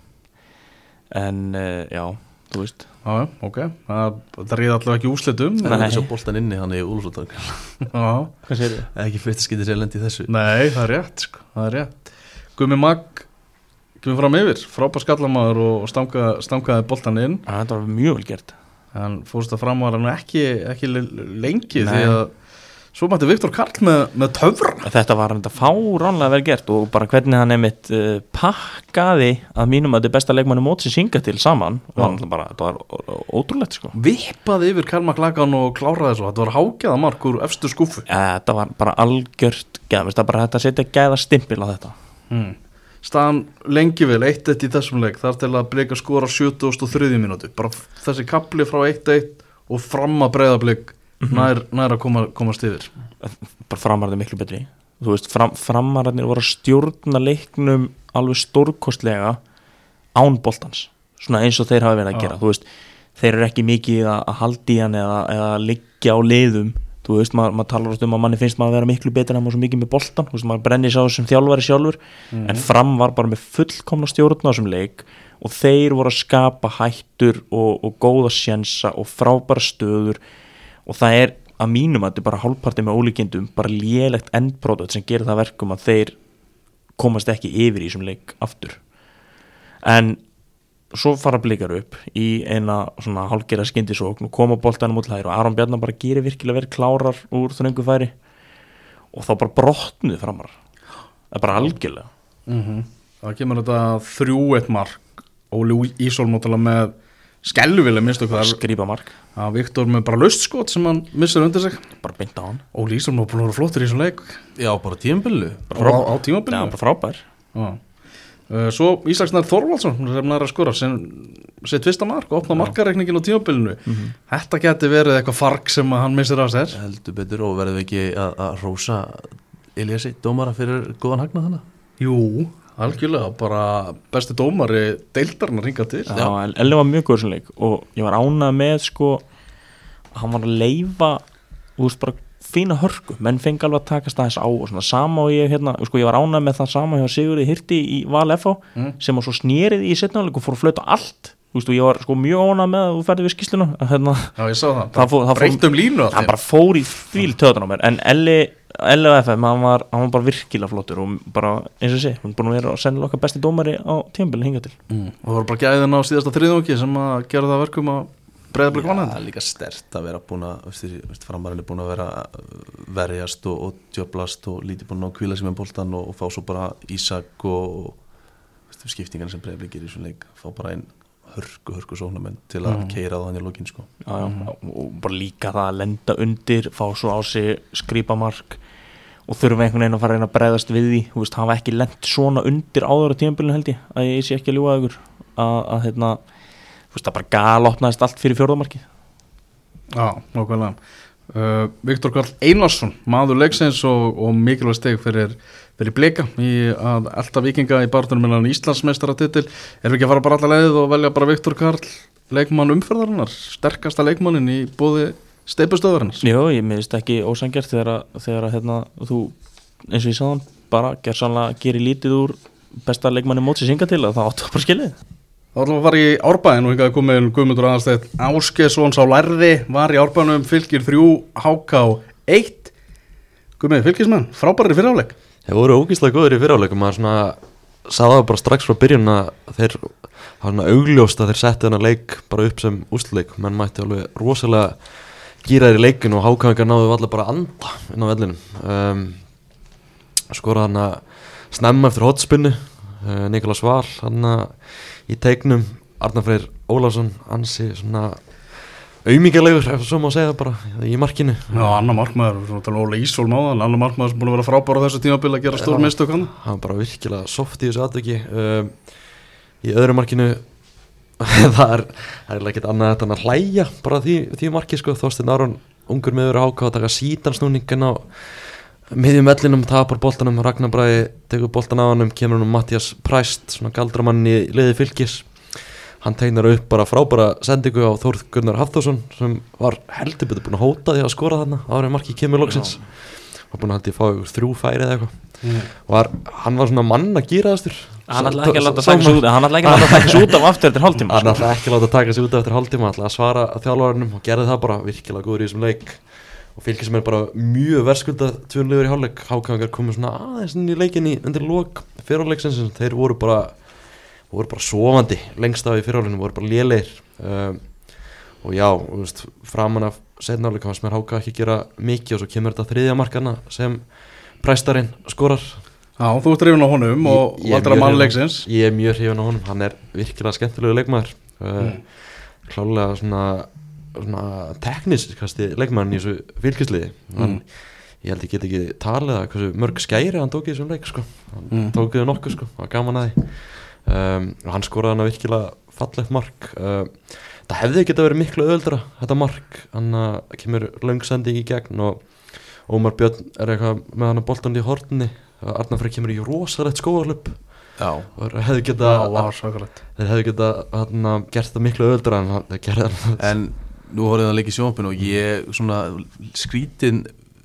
en uh, já, þú veist. Já, ok. Það, það ríði allavega ekki úrslitum. Það er ekki svo boltan inni hann í Úlfarsárdal. Já. Hvað segir þið? Ekki fyrst skipti sér lendi í þessu. Nei, það er rétt sko, það er rétt. Gummi Magg kemur fram yfir, frábær skallamaður og stanga, stangaði boltan inn. Ja, þetta var mjög vel gert. Hann fórst að fram var hann ekki, ekki lengi. Nei. Því að svo mætti Viktor Karl með, með töfra. Þetta var hann þetta fáránlega vel gert og bara hvernig hann einmitt uh, pakkaði að mínum að þetta er besta leikmanni mótsins hingað til saman og hann bara, þetta var ótrúlegt sko. Vippaði yfir Karl Maklagan og kláraði svo, þetta var hágæða mark úr efstu skúfu. Ja, þetta var bara algjört gæð, það bara þetta setja gæða stimpil á þetta. Mm. Staðan lengi vel eitt eitt í þessum leik, þar til að Blika skora sjötugasta og þriðju mínútu, bara þessi kapli frá eitt eitt og fram að Breiðablik mm-hmm. nær, nær að koma, komast yfir. Bara framararnir miklu betri, þú veist, fram, framararnir voru að stjórna leiknum alveg stórkostlega án boltans, svona eins og þeir hafa verið að gera, þú veist, þeir eru ekki mikið að, að haldi hann eða, eða liggja á leiðum, þú veist, maður, maður talar um að manni finnst maður að vera miklu betur en maður svo mikið með boltan, þú veist, maður brennir sá sem þjálfari sjálfur, mm. en Fram var bara með fullkomna stjórn á þessum leik og þeir voru að skapa hættur og, og góða sjensa og frábæra stöður og það er að mínum að þetta er bara hálfparti með ólíkindum, bara lélegt endpródut sem gerir það verkum að þeir komast ekki yfir í þessum leik aftur. En svo fara blikar upp í eina svona hálfgerða skyndisókn og koma boltanum út hlæðir og Aron Bjarnar bara gerir virkilega verið klárar úr þröngu færi og þá bara brotnuð framar. Það er bara algjörlega. Mm-hmm. Það kemur þetta þrjú eitt mark, Óli Ísól mótalega með skelvileg minnstu hvað Skrýpa mark. að Viktor með bara laustskot sem hann missur undir sig, Bara beint á hann. Óli Ísól má búin að vera flottur í þessum leik Já, bara tímabilinu á, á tímabilinu. Já, bara frábær. Já. Uh, svo Ísaksnær Þorvaldsson sem nær að skora sem sitt fyrsta mark og opna markareikningin á tímabilinu. Mm-hmm. Þetta geti verið eitthvað farg sem hann missir af sér. Heldur betur og verðum við ekki að, að rósa Eliassi dómara fyrir góðan hagnað þannig? Jú, algjörlega, bara besti dómari deildarinnar hingað til. Já, Elli var mjög góður sem leik og ég var ánað með sko að hann var að leyfa þú veist bara fína hörku, menn fengi alveg að takast aðeins á og svona sama og ég hérna, sko ég var ánað með það sama hjá Sigurði Hirti í Val F H mm. sem var svo snérið í setnaðleik og fór að flauta allt, þú veist og ég var sko mjög ánað með að þú ferði við skýsluna hérna, já ég sá það, það, fór, það breytum línu hann bara fór í þvíl töðan á mér en Elli, Elli á F M, hann var, hann var bara virkilega flottur og bara eins og sé, hann er búin að vera sennilega okkar besti dómari á tímabilinu hingað til mm. og það var bara gæðin á síðasta þriðungi sem að gera það verkum að Breiðablik vann þetta. Já, líka sterkt að vera búin að framarinn er búin að vera verjast og, og djöblast og lítið búin að kvíla sig með boltan og, og fá svo bara Ísak og, og skiptingarna sem Breiðablik gerir í svona leik, fá bara einn hörku, hörku sóknarmenn til að mm. keira það hann í lokin sko. Já, já, mm. og bara líka það að lenda undir, fá svo á sig skrýpamark og þurfa einhvern veginn að fara að reyna að bregðast við því, þú veist, hafa ekki lent svona undir áður á tímabilinu held ég, að ég sé ekki að ljúga ykkur að, að hérna það bara galopnaðist allt fyrir fjórðamarkið. Já, nákvæmlega. Uh, Viktor Karl Einarsson, maður leiksins og, og mikilvæg steg fyrir, fyrir Blika í að elta Víkinga í barðunum meðan Íslandsmeistaratitil. Erum við ekki að fara bara alla leiðið og velja bara Viktor Karl, leikmann umferðarinnar, sterkasta leikmannin í boði steipustöðvarinnar? Jó, ég minnst ekki ósangjart þegar, þegar hérna, þú, eins og ég sagði hann, bara gerðsannlega gerir lítið úr besta leikmanni mótsins hingað til að það áttu bara skilið. Þá ætlum við að fara í Árbæinn og hingað er komið Guðmundur Aðalsteinn Ásgeirsson sá lærði, var í Árbænum Fylkir þrjú, H K eitt. Guðmundur, Fylkismenn, frábærir í fyrirháleik. Þeir voru ógeðslega góðir í fyrirháleik og maður svona sagði það bara strax frá byrjun að þeir hafa svona augljóst að þeir settu þennan leik bara upp sem úrslitaleik. Menn mætti alveg rosalega gíraðir í leikinu og H K-ingar náðu allir bara að anda inn á vellinum. Um, skoraði hann að snemma eftir hotspinnu, uh, Nikolás Val, hann að í teiknum, Arnar Freyr Ólafsson ansi svona auðmíkjalegur ef svo má segja bara í markinu. Já, annar markmaður, Óli Ísól máðan, annar markmaður sem búin að vera frábær á þessu tímabili að gera stór mistök hann. Hann var bara virkilega soft í þessu atviki. Um, í öðru markinu það er eiginlega ekkert annað en að hlæja bara því, því marki sko. Þorsteinn Aron, ungur meður H K að taka sítansnúningin á miðjum vellinum, tapar boltanum, Ragnar Bragi tekur boltan á hannum, kemur hann um Mattias Præst, svona galdramann í liði Fylkis. Hann tegnar upp bara frábæra sendingu á Þórð Gunnar Hafþórsson sem var heldur betur búin að hóta því að skora þarna áður en markið kemur loksins. Var búin að halda í fá ykkur þrjú færi eða eitthvað. Mm. Var, hann var svona mann að gíraðastur. Hann ætlaði ekki að láta taka sig út, hann ætlaði ekki að láta taka sig út af aftur eftir hálftíma. Hann ætlaði ekki að láta taka sig út eftir hálftíma, ætlaði að svara þjálfaranum og gerði það bara virkilega góður í þessum leik. Og Fylkismenn bara mjög verðskuldað tvönulegur í hálfleik. H K-ingar komið svona aðeins inn í leikinni undir lok fyrrháleiksins, þeir voru bara voru bara sofandi lengst af í fyrrháleiknum, voru bara lélegir. Um, og já, og veist, framan af seinni hálfleik fannst mér H K ekki gera mikið og svo kemur þetta þriðja markana sem Præstarinn skorar. Já, þú ert hrifinn á honum og valdur að mann leiksins. Ég er mjög hrifinn á honum, hann er virkilega skemmtilegu leikmaður. Uh, mm. Klálega svona svona tekniskasti leikmann í þessu Fylkisliði. Mm. Ég held ég get ekki talið að hversu mörg skæri hann tók í þessum leik sko. Hann mm. tók þau nokkuð sko, það var gaman að því. Um, og hann skoraði hann að virkilega fallegt mark. Uh, það hefði getað verið miklu öðuldra þetta mark. Hann uh, kemur löngsending í gegn og Ómar Björn er eitthvað með hann að boltan í horninni. Arnar Freyr kemur í rosalegt skógarlöp. Já. Og hefði getað wow, wow, þeir hefði getað hann að gert það miklu öðuldra en það gerði hann. En nú horfði það leik í sjónvarpinu og ég svona skrítin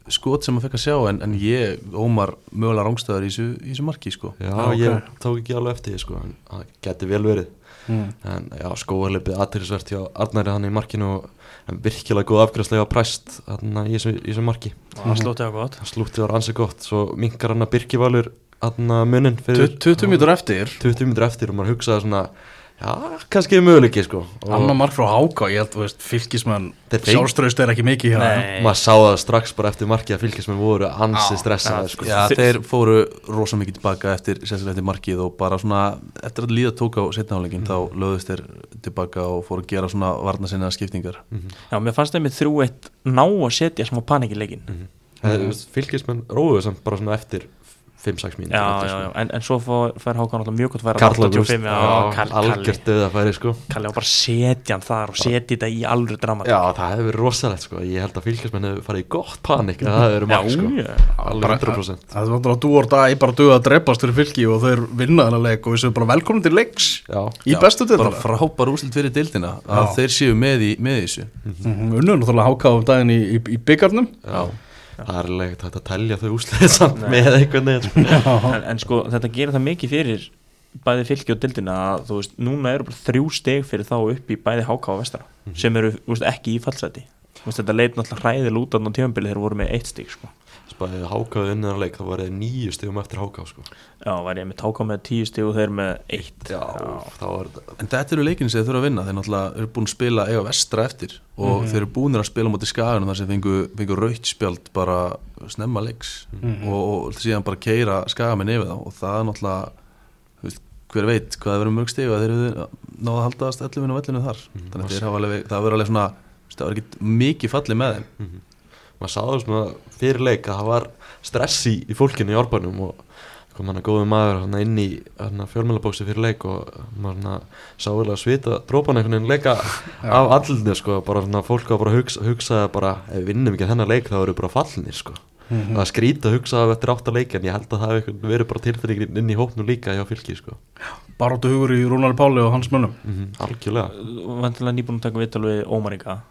skot sem maður fekk að sjá en, en ég, Ómar, mögulega rángstæður í þessu, í þessu marki sko. Já, Já, ok. ég tók ekki alveg eftir því sko, en það geti vel verið mm. en já, skóarleipið aðtýrisvert hjá Arnari hann í markinu og en virkilega góð afgræðslega præst hann í þessu, í þessu marki Það slútið á gott hann slútið var ansið gott, svo minkar hann að Birkivalur hann að munin fyrir tuttugu mínútur eftir tuttugu mínútur eftir og maður hugsaði svona já, kannski er möguleiki sko og annar mark frá Háka, ég held þú veist fylkismenn, Þeir feng- sjálfstraust er ekki mikið hjá þeim. Nei, maður sá það strax bara eftir marki að fylgismenn voru ansið stressaði sko. Já, þeir fóru rosa mikið tilbaka eftir, sérstaklega eftir markið og bara svona, eftir að líða tók á seinni hálfleikinn þá lögðust þeir tilbaka og fóru að gera svona varnarsinnaðar skiptingar. já, mér fannst þeim með þrjú eitt ná að setja smá panik í leikinn mm. fylgismenn róðu samt bara svona eftir fimm sex mínútur Já, eftir, já, sko. já, en, en svo fær, fær Hákon alltaf mjög gott færa Karl áttatíu og fimm, já, Ágúst, Kall- algjört Kalli döðafæri sko. Kalli var bara setja hann þar og setja þetta í alveg drama Já, það hefur verið rosalegt sko. Ég held að fylgismenn hefur farið í gott panik að það hefur verið mark sko. já, Alveg Bara- hundra prósent Það er náttúrulega dú orða að ég bara duða að dreipast fyrir fylki og þeir vinna þennan leik og við séum bara velkomin til leiks Já, í bestu til Bara frábær úrslit fyrir deildina að Já. þeir séu með í með í þessu. Unnur náttúrulega Háka um daginn í, í, í byggarnum já. Það er alveg hægt að telja þau úrslit samt með einhvern veginn sko. en, en sko þetta gerir það mikið fyrir bæði fylki og dildina að þú veist, núna eru bara þrjú steg fyrir þá upp í bæði Háka og Vestara sem eru þú veist, ekki í fallseti þú veist, þetta leit náttúrulega hræðil út á tímabili þegar voru með eitt stig sko. Spæðið Hákaðu innið að leik þá var það níu stigum eftir Háká sko. já, var ég með Háka með tíu stig og þeir með eitt Já, þá var þetta En þetta eru leikinni sem þeir þurfa að vinna. Þeir náttúrulega eru búin að spila eiga Vestra eftir og þeir eru búin að spila á móti Skaganum þar sem fengu, fengu rautt spjald bara snemma leiks og, og síðan bara keira Skagamenn yfir þá og það er náttúrulega, þú veist, hver veit hvað það verður mörg stig og þeir eru náða að haldast ellefu á vellinu þar. Þannig að þeir hafa alveg, það verður alveg svona, það verður ekki mikið fallið með þeim. maður sáðu svona fyrir leik að það var stress í, í fólkinu í Árbænum og kom hann að góðu maður hana inn í fjölmjölabóksi fyrir leik og maður hana sá vel að svita drópan einhvern veginn leika af allinu sko, bara svona fólk var bara að hugsa, hugsa bara ef við vinnum ekki þennan leik þá eru bara fallinir sko. Mm-hmm. Það er skrítið að hugsa af eftir átta leik en ég held að það hefur verið bara tilfinningin inn í hópnum líka hjá fylki sko. Baróttu hugur í Rúnari Páli og hans mönnum Mm-hmm. Algjörlega vantilega nýbúin að taka viðtal við Ómaríka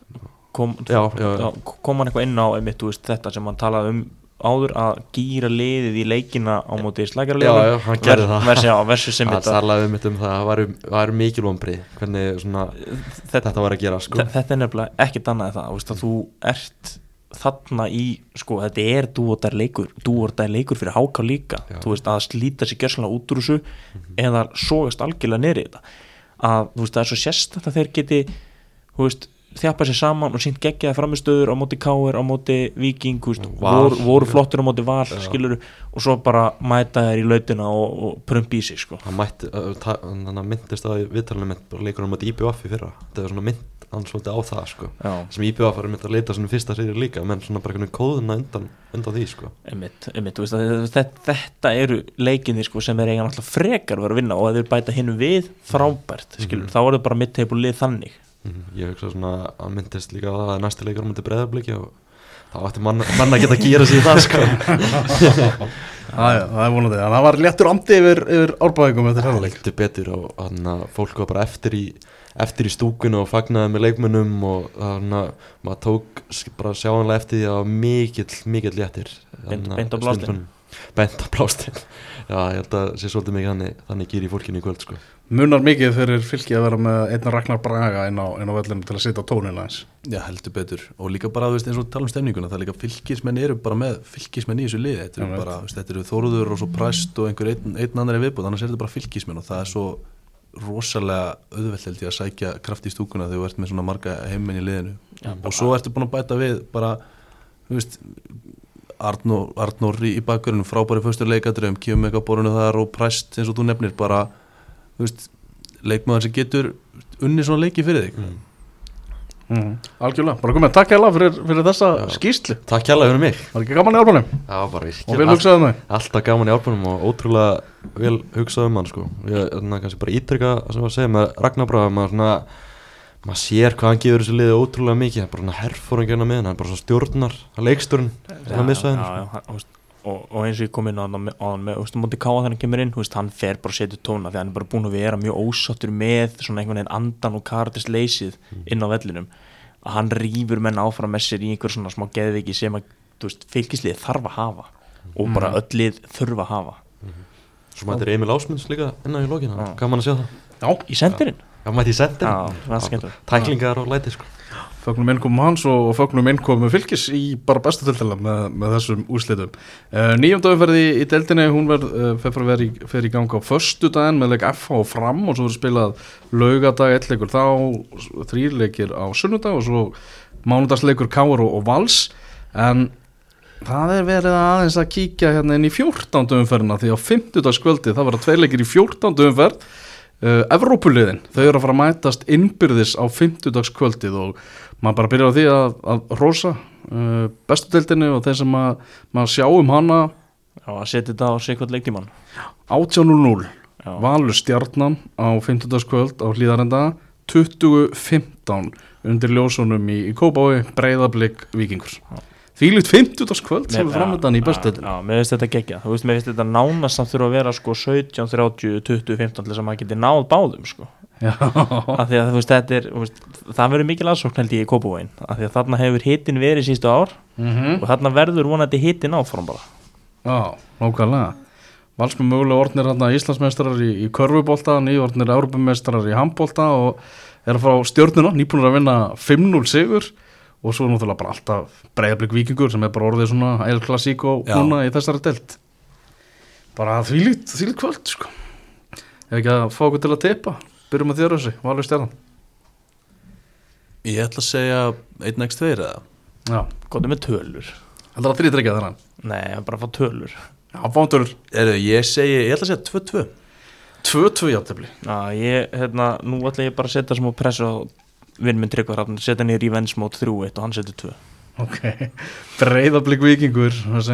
kom, Já, já, já. kom hann eitthvað inn á einmitt, veist, þetta sem hann talaði um áður að gýra liðið í leikina á móti slækjara Já, já, hann gerði það versi, versi sem Það þetta talaði um þetta um það, það væru, væru mikil vonbrigði hvernig svona, þetta, þetta var að gera sko. þetta er nefnilega ekkert annað en það veist, að þú ert þarna í sko, þetta er dúordær leikur dúordær leikur fyrir Háka líka Já. þú veist, að slíta sér gjörsanlega út úr þessu eða sogast algjörlega neyri þetta að þú veist, það er svo sérstætt að þeir geti þú veist, þjapa sér saman og sínt geggjaði framistöður á móti Káir, á móti Víking veist, Val. voru, voru flottur á móti Val skiluru, og svo bara mæta þær í lautina og, og prumpi í sig sko. hann mætti, uh, ta- hann hann myndist á viðtalinu með leikunum á I B V í fyrra þetta var svona mynd hann svolítið á það sko. Já, sem I B V var mynd að leita svona fyrsta séri líka menn svona bara einhvern kóðuna undan, undan því sko. einmitt, einmitt þú veist, að þetta, þetta eru leikinni sko, sem er eiginlega alltaf frekar að vera að vinna og að þeir bæta hinn við frábært skilur, þá er það bara mid-table lið þannig mm, ég hugsa svona að myndist líka á það að næsti leikur á myndi Breiðabliki og þá ætti mann, mann að geta að gera sér það sko. Það er, það er vonandi, en það var léttur andi yfir, yfir árbæðingum eftir hérna leik Heldur betur og þannig að fólk var bara eftir í eftir í stúkunu og fagnaði með leikmönnum og þannig að maður tók sk- bara sjáanlega eftir því að það var mikill, mikill léttir Beint- beint á blástin. Bent á blástin Já, ég held að sé svolítið mikið þannig, þannig gýr í fólkinu í kvöld sko. Munar mikið fyrir fylki að vera með einn Ragnar Braga inn á, inn á vellinu til að setja tónina eins Já, heldur betur og líka bara, þú veist, eins og tala um stemninguna það er líka fylkismenn eru bara með fylkismenn í þessu liði þetta Já, eru veit. bara, þú veist, þetta eru Þórður og svo Præst og einhver einn, einn annar í viðbúð annars er þetta bara fylkismenn og það er svo rosalega auðvelt held ég að sækja kraft í stúkuna þegar þú ert með svona marga heimmenn í liðinu Já, og svo ertu búin að bæta við bara, þú veist Arnór, Arnór í, í bakgrunum frábæri föstur leikadröfum, kemur eitthvað borinu þar og Præst eins og þú nefnir bara, þú veist leikmaður sem getur unni svona leiki fyrir þig mm. mm. Algjörlega, bara komið, takk hella fyrir, fyrir þessa Já. skýrslu Takk kjærlega fyrir mig Var ekki gaman í árbænum Já, bara og virkilega vel hugsaðum þau Alltaf gaman í árbænum og ótrúlega vel hugsað um hann sko. Ég er kannski bara ítrykka sem að segja með Ragnar Braga maður, svona, maður sér hvað hann gefur þessu liði ótrúlega mikið bara svona herfóringina með hann hann bara svo stjórnar, hann leikstjórn hann missaði já, já, hann, þú veist, og, og eins og ég kom inn á hann á hann með, þú veist, Monti Káa þegar hann kemur inn, þú veist, hann fer bara að setja tóna því hann er bara búin að vera mjög ósáttur með svona einhvern veginn andan og karaktersleysið inn á vellinum, að hann rýfur menn áfram með sér í einhver svona smá geðviki sem að þú veist, fylkislið þarf að hafa og bara öll lið þurfa að hafa. Svo mættir Emil Ásmunds líka innan í lokinu, Já. gaman að sjá það. Já, Í sendirinn? Já, mætti í sendir. Já, það er skemmtilegt. Tæklingar og læti, sko. fögnum innkomu hans og fögnum innkomu Fylkis í bara bestu deildina með, með þessum úrslitum. Uh, Nýjönda umferði í deildinni, hún verð, uh, fer, fer, í, fer í ganga á föstudaginn með leik F H og Fram og svo verður spilað laugardag, eitt leikur þá, þrír leikir á sunnudag og svo mánudagsleikur K R og, og Vals, en það er verið aðeins að kíkja hérna inn í fjórtándu umferðina því á fimmtudagskvöldi það verða tveir leikir í fjórtándu umferð. Uh, Evrópuliðin, þau eru að fara að mætast innbyrðis á fimmtudagskvöldið og maður bara byrjar á því að, að rosa uh, bestu deildinni og þeir sem að, maður sjá um hana. Já, að setja þetta á sikvært leiktíman. átján núll núll, Já. Valur Stjarnan á fimmtudagskvöld á Hlíðarenda, tuttugu fimmtán undir ljósunum í, í Kópavogi, Breiðablik, Víkingur. Já. Þvílíkt fimmtudagskvöld sem við framöndan í bestu deildinni. Já, mér finnst þetta geggja. Þú veist, mér finnst þetta nánast samt þurfa að vera sko sautján, þrjátíu, tuttugu, fimmtán til þess að maður geti náð báðum sko. Já. Af því að þú veist, þetta er, þú veist, það verður mikil aðsókn held ég í Kópavoginn. Af því að þarna hefur hitinn verið síðustu ár Mm-hmm. og þarna verður vonandi hitinn áfram bara. Já, nákvæmlega. Valsmenn mögulega orðnir hérna Íslandsmeistarar í, í körfubolta, nýorðnir Evrópumeistarar í handbolta og er að fá Stjörnuna, nýbúnir að vinna fimm núll sigur og svo náttúrulega bara alltaf Breiðablik Víkingur sem er bara orðið svona El Clasico núna í þessari deild. Bara þvílíkt, þvílíkt kvöld, sko. Ef ekki að fá okkur til að teipa, byrjum að þér þessi, Valur Stjarnan. Ég ætla að segja einn x tvö eða? Já, Góðum með tölur. heldur að þrítryggja þar hann. Nei, bara að fá tölur. Já, fántölur. Eru, ég segi, ég ætla að segja tvö tvö. tvö tvö játefli. Já, ég, hérna, nú ætla ég bara að setja smá press á vinn minn Tryggvar Hrafn, setja niður í Vensmót þrjú eitt og hann setur tvö. Ok, Breiðablik Víkingur, þessi.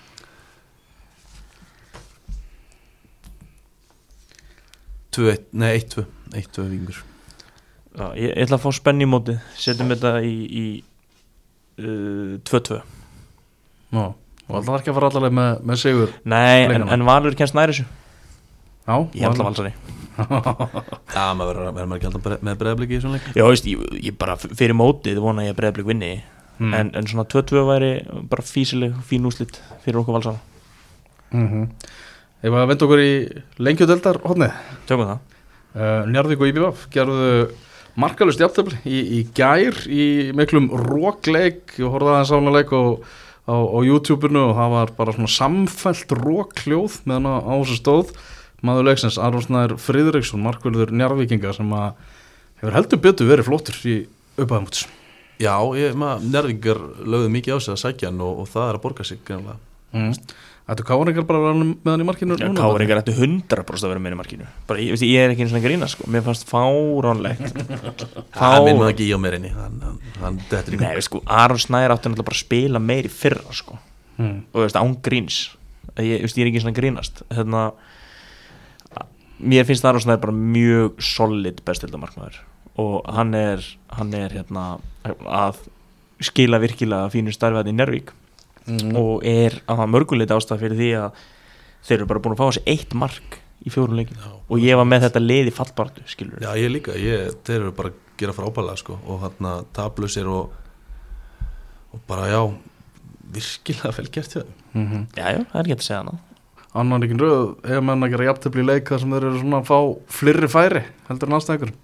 tvö eitt, nei eitt tvö, eitt tvö Víkingur. Já, ég, ég ætla að fá spenn í mótið, setjum þetta í, í uh, tvö tvö. Ná, og alltaf ekki að fara allavega með, með sigur. Nei, en, Leikana. en Valur kemst nær þessu. Já, Ég ætla Valsari. Já, maður verður verður maður ekki alltaf með Breiðabliki í svona leik. Já, veist, ég, ég bara fyrir mótið vona ég að Breiðablik vinni Mm. en, en svona tvö tvö væri bara físileg, fín úslit fyrir okkur Valsara. Mm-hmm. Ef að venda okkur í lengjudeldar hodnið, Tökum það. uh, Njarðvík og I B V gerðu markalust jafntefli í, í gær í miklum rókleik, ég horfði aðeins á hana leik og, á, á YouTube-unu og það var bara svona samfellt rókljóð meðan á, á þessu stóð maður leiksins, Aron Snær Friðriksson markvörður Njarðvíkinga sem að hefur heldur betur verið flottur í upphæðumóts. Já, ég, maður, Njarðvíkingar lögðu mikið á sig að sækja hann og, og það er að borga sig greinlega. Mm. Ættu Káringar bara að vera með hann í markinu Já, núna? Káringar ættu hundrað prósent að vera með í markinu. Bara, ég, veist, ég er ekki eins og grína sko. Mér fannst fáránlegt. Það minn maður ekki í á mér inni, hann, hann, hann dettur í Nei, veist, sko, Aron Snær átti náttúrulega bara að spila meir í fyrra sko. Mm. Og veist, án gríns. Ég, veist, ég er ekki eins og grínast. Hérna, mér finnst Aron Snær bara mjög solid bestildamarkmaður og hann er, hann er hérna, að skila virkilega fínu starfið í Njarðvík mm. og er að mörguleiti ástæð fyrir því að þeir eru bara búin að fá þessi eitt mark í fjórun leikin og ég var með þetta lið í fallbartu, skilur. Já, ég líka, ég, þeir eru bara að gera frábælega sko, og hann að tablusir og, og bara já virkilega vel gert hjá þeim. Mm-hmm. Já, já, það er ekki að segja hana. Annan ekki röð, ef menn að gera jafntefli í leik þar sem þeir eru svona að fá fleiri færi heldur en aðstæðingur.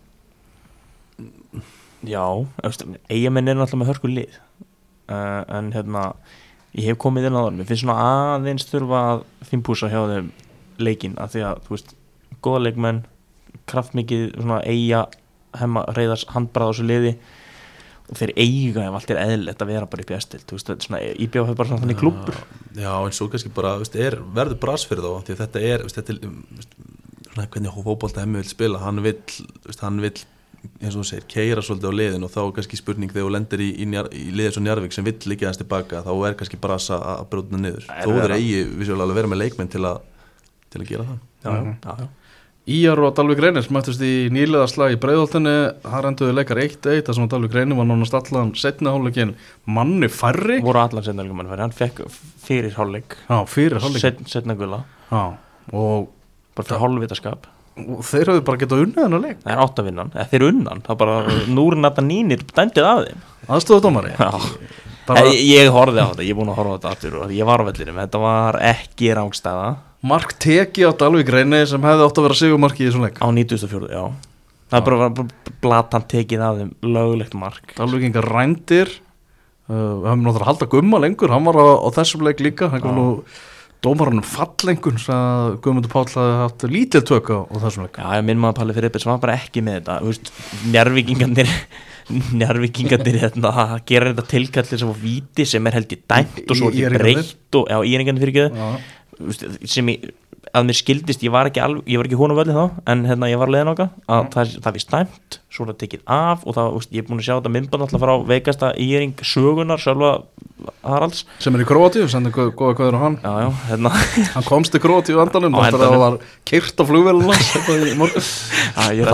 Já, eigamenn er náttúrulega með hörku lið uh, en hérna ég hef komið inn á það, mér finnst svona aðeins þurfa að fimpúsa hjá þeim leikinn af því að, þú veist, góða leikmenn kraftmikið, svona eiga hemma, reyðars handbrað á þessu liði og þeir eiga ef allt er eðlilegt að vera bara upp í efstild, þú veist, þetta er svona í B V hefur bara svona þannig klúbbur. Já, en svo kannski bara, veist, er, verður bras fyrir þá því að þetta er, veist, þetta er veist, svona hvernig fótbolta hemmi vil spila, hann vill, veist, hann vill eins og þú segir, keira svolítið á liðin og þá er kannski spurning þegar þú lendir í, í, njar, í liðið svo Njarðvík sem vill líka hans tilbaka þá er kannski brasa að brjóta niður þó þeir eigi vissulega að vera með leikmenn til að til að gera það. Já, mm-hmm. já, já. Íjar og Dalvík Reynir mættust í nýliða slag í Breiðholtinu, það renduði leikar eitt eitt þar sem Dalvík Reynir var nánast allan seinni hálfleikin manni færri. Voru allan seinni hálfleikin manni færri, hann fekk fyrir hálfleik. Já, fyrir hálfleikin. Seinna gula. Já, og bara fyrir hálfvitaskap. Og þeir hafðu bara getað unnið hennar leik. Það er áttavinnan, eða þeir unnan, það bara Núrin Natanínir dæmdið af þeim. Aðstoða dómari. Já. bara ég, ég horfði á þetta, ég er búin að horfa á þetta aftur og ég var á vellinum, þetta var ekki rángstæða mark teki á Dalvík Reyni sem hefði átt að vera sigurmarki í þessum leik á nítugasta og fjórða, já það er bara, bara blatan tekið af þeim löglegt mark Dalvíkingar rændir uh, við höfum náttúrulega að halda Gumma lengur, hann var á, á þessum leik líka, hann kom nú dómaranum fallengun að Guðmundur Páll hafði haft lítið tök á, á þessum leik. Já, ég minn maður Palli Friðbergs var bara ekki með þetta, þú veist, njárvíkingarnir njárvíkingarnir hérna, gera þetta tilkallir sem á víti sem er held í dæmt og svo er breytt og, já, íringarnir fyrir ekki sem ég, að mér skildist, ég var ekki alveg, ég var ekki hún á völli þá, en hérna ég var leiðin okkar að mm. það, það vist dæmt, svo er það tekið af og það, veist, ég er búin að sjá þetta myndband alltaf frá veikasta íring sögunar sjálfa Haralds sem er í Króatíu, sendir góða góða kvöður á hann já, já, hérna hann komst í Króatíu andanum og það var keyrt á flugvéluna í morgun já, ég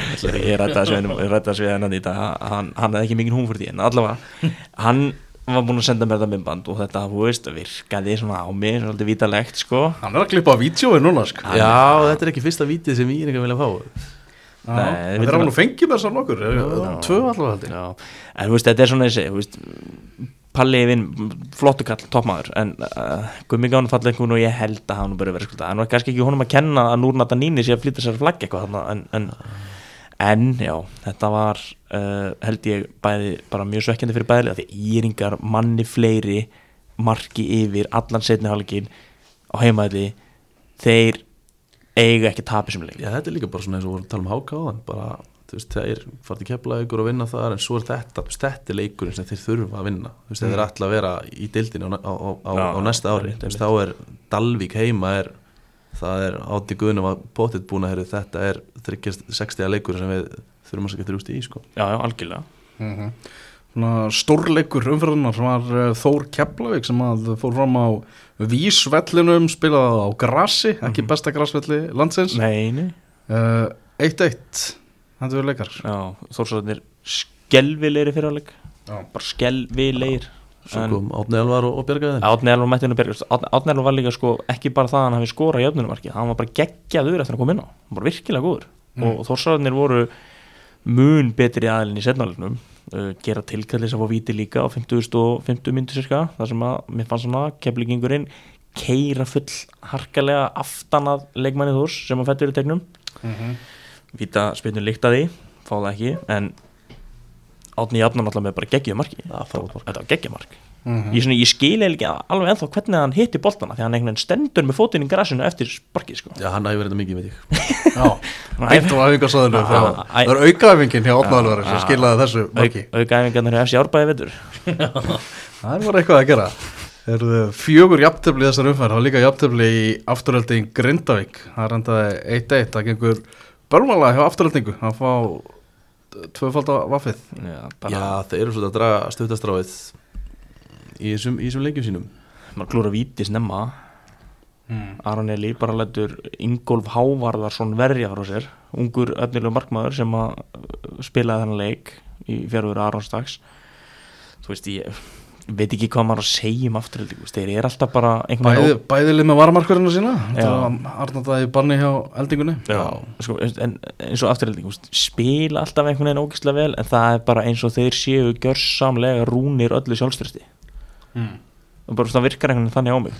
rætti þessu við hennan í dag hann, hann hefði ekki mikið hún fyrir því en allavega hann var búin að senda mér þetta myndband og þetta, þú veist, virkaði svona á mig svolítið vítalegt, sko hann er að klippa vídeói núna, sko já, þetta er ekki fyrsta vídeo sem ég er ekki að vilja fá Nei, það er hann nú fengið mér saman okkur tvö allavega já, en þú veist, þetta er svona þessi, þú veist Palli vinn, flottu kall, toppmaður en uh, Gummi gáði fallengun og ég held að hann bara verið skulda, en var kannski ekki honum að kenna að Núr Nataníni sé að flytta sér flagg eitthvað þarna, en, en, en já, þetta var uh, held ég bæði bara mjög svekkjandi fyrir bæðilega því íringar manni fleiri marki yfir allan seinni hálfleikinn á heimaðli þeir eiga ekki tapir sem leik já, þetta er líka bara svona eins og vorum að tala um Háka á þann bara, þú veist, það er farið Keflavíkur að vinna þar en svo er þetta, þetta er leikurinn sem þeir þurfa að vinna, þú veist, mm. þeir er alltaf að vera í deildinni á, á, á, já, á næsta ári þú veist, þá er Dalvík heima er, það er átti guðnum að potið búin að herri, þetta er þryggjast sextíða leikur sem við þurfum að skilja þrjústi í, sko já, já, algjörlega mm-hmm. Stórleikur umferðunar sem var uh, Þór Keflavík sem að fór fram á Vísvellinum, spilaði á grassi ekki mm-hmm. besta grassvelli landsins nei, nei uh, eitt eitt þetta verður leikar já, Þórsararnir skelvilegri fyrir áleik bara skelvilegir svo kom Átni Elvar og, og bjargaði þeim Átni Elvar mætti henni að bjarga Átni Elvar var líka sko ekki bara það að hann hafi skorað í jöfnunumarki hann var bara geggjaður eftir að koma inn á hann var virkilega góður mm. og, og Þórsararnir voru mun betri aðilin í setnáleiknum uh, gera tilkallis að fá víti líka á fimmtíu og fimmtíu mínútur cirka þar sem að mér fannst svona Keflvíkingurinn keira full harkalega aftan að leikmanni Þórs sem að fættur í tegnum mm-hmm. víta spilnum líktaði fá það ekki en Átni jafnar náttúrulega með bara geggjuð marki þetta var geggjuð mark mm-hmm. ég, svona, ég skil ekki alveg ennþá hvernig hann hitti boltana því hann einhvern veginn stendur með fótinn í grassinu eftir sparkið sko. já, hann æfir þetta mikið veit ég já, eitt á æfingarsöðinu það er aukaæfingin hjá Átni Elvar sem skilaði þessu marki aukaæfingarnir hjá F C Árbæði vetur það var eitthvað að gera er fjögur jafntefli í þessar umferð það var líka jafntefli í Afturhelding Grindavík það rendaði eitt eitt það gengur börnvalega hjá Afturheldingu að fá tvöfald á vaffið já, bara... já, þeir eru svolítið að draga stuttastráið í þessum, í þessum leikjum sínum maður klúra víti snemma mm. Aron Eli bara lætur Ingólf Hávarðarsson verja frá sér ungur öfnilegur markmaður sem að spilaði þennan leik í fjárveru Aronsdags þú veist ég veit ekki hvað maður að segja um Afturheldingu þeir eru alltaf bara bæði, bæðileg með varmarkverðina sína Arnaldaði banni hjá eldingunni já, sko, en, eins og Afturheldingu spila alltaf einhvern veginn ógeðslega vel en það er bara eins og þeir séu gjörsamlega rúnir öllu sjálfströsti mm. og bara það virkar einhvern veginn þannig á mig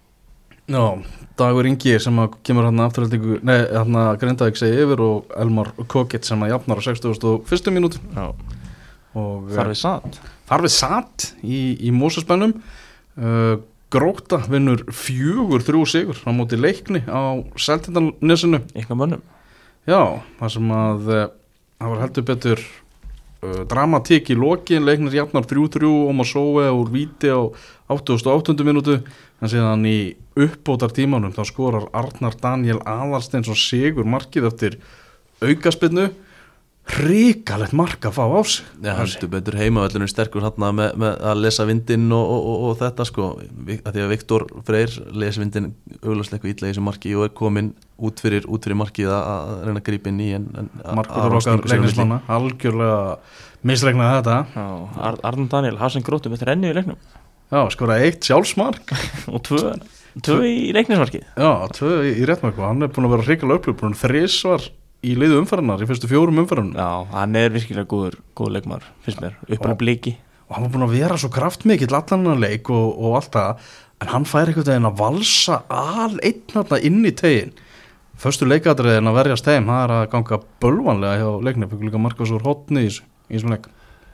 já, Dagur Ingi sem að kemur hann Afturheldingu nei, hann að Grindavík segi yfir og Elmar Kokit sem að jafnar á sextugustu og fyrstu mínútu já og þar við satt þar við satt í, í Mosfellsbænum uh, Grótta vinnur fjögur þrjú sigur á móti Leikni á Seltjarnarnesinu eitthvað mönnum já, það sem að uh, það var heldur betur uh, dramatík í lokin Leiknir jafnar þrjú þrjú og maður sói úr víti á áttugasta og áttundu mínútu en síðan í uppbótar tímanum þá skorar Arnar Daniel Aðalsteins og sigur markið eftir aukaspinnu hrikalegt mark að fá á sig já, heldur betur heimavöllunum sterkur hann með, með að lesa vindinn og, og, og, og þetta sko, að því að Viktor Freyr les vindinn augljóslega illa í þessu marki og er komin út fyrir, út fyrir markið að reyna að grípa inn í en, en markur okkar leiknismanna algjörlega misregnaði þetta Ar Arnar Daniel Hasen Gróttum eftir enni í leiknum já, skora eitt sjálfsmark og tvö, tvö í leiknismarkið já, tvö í, í réttmarku hann er búin að vera hrikalega upplöf þrisvar í liðu umferðarnar, í fyrstu fjórum umferðarnar já, hann er virkilega góður, góður leikmaður finnst mér, upp á bliki og hann var búin að vera svo kraftmikill allan hann leik og, og allt það, en hann fær einhvern veginn að valsa al einn þarna inn í tegin. Föstu leikadriðin að verjast þeim, það er að ganga bölvanlega hjá leiknum, fyrir líka marka svo hotni í þessum leik.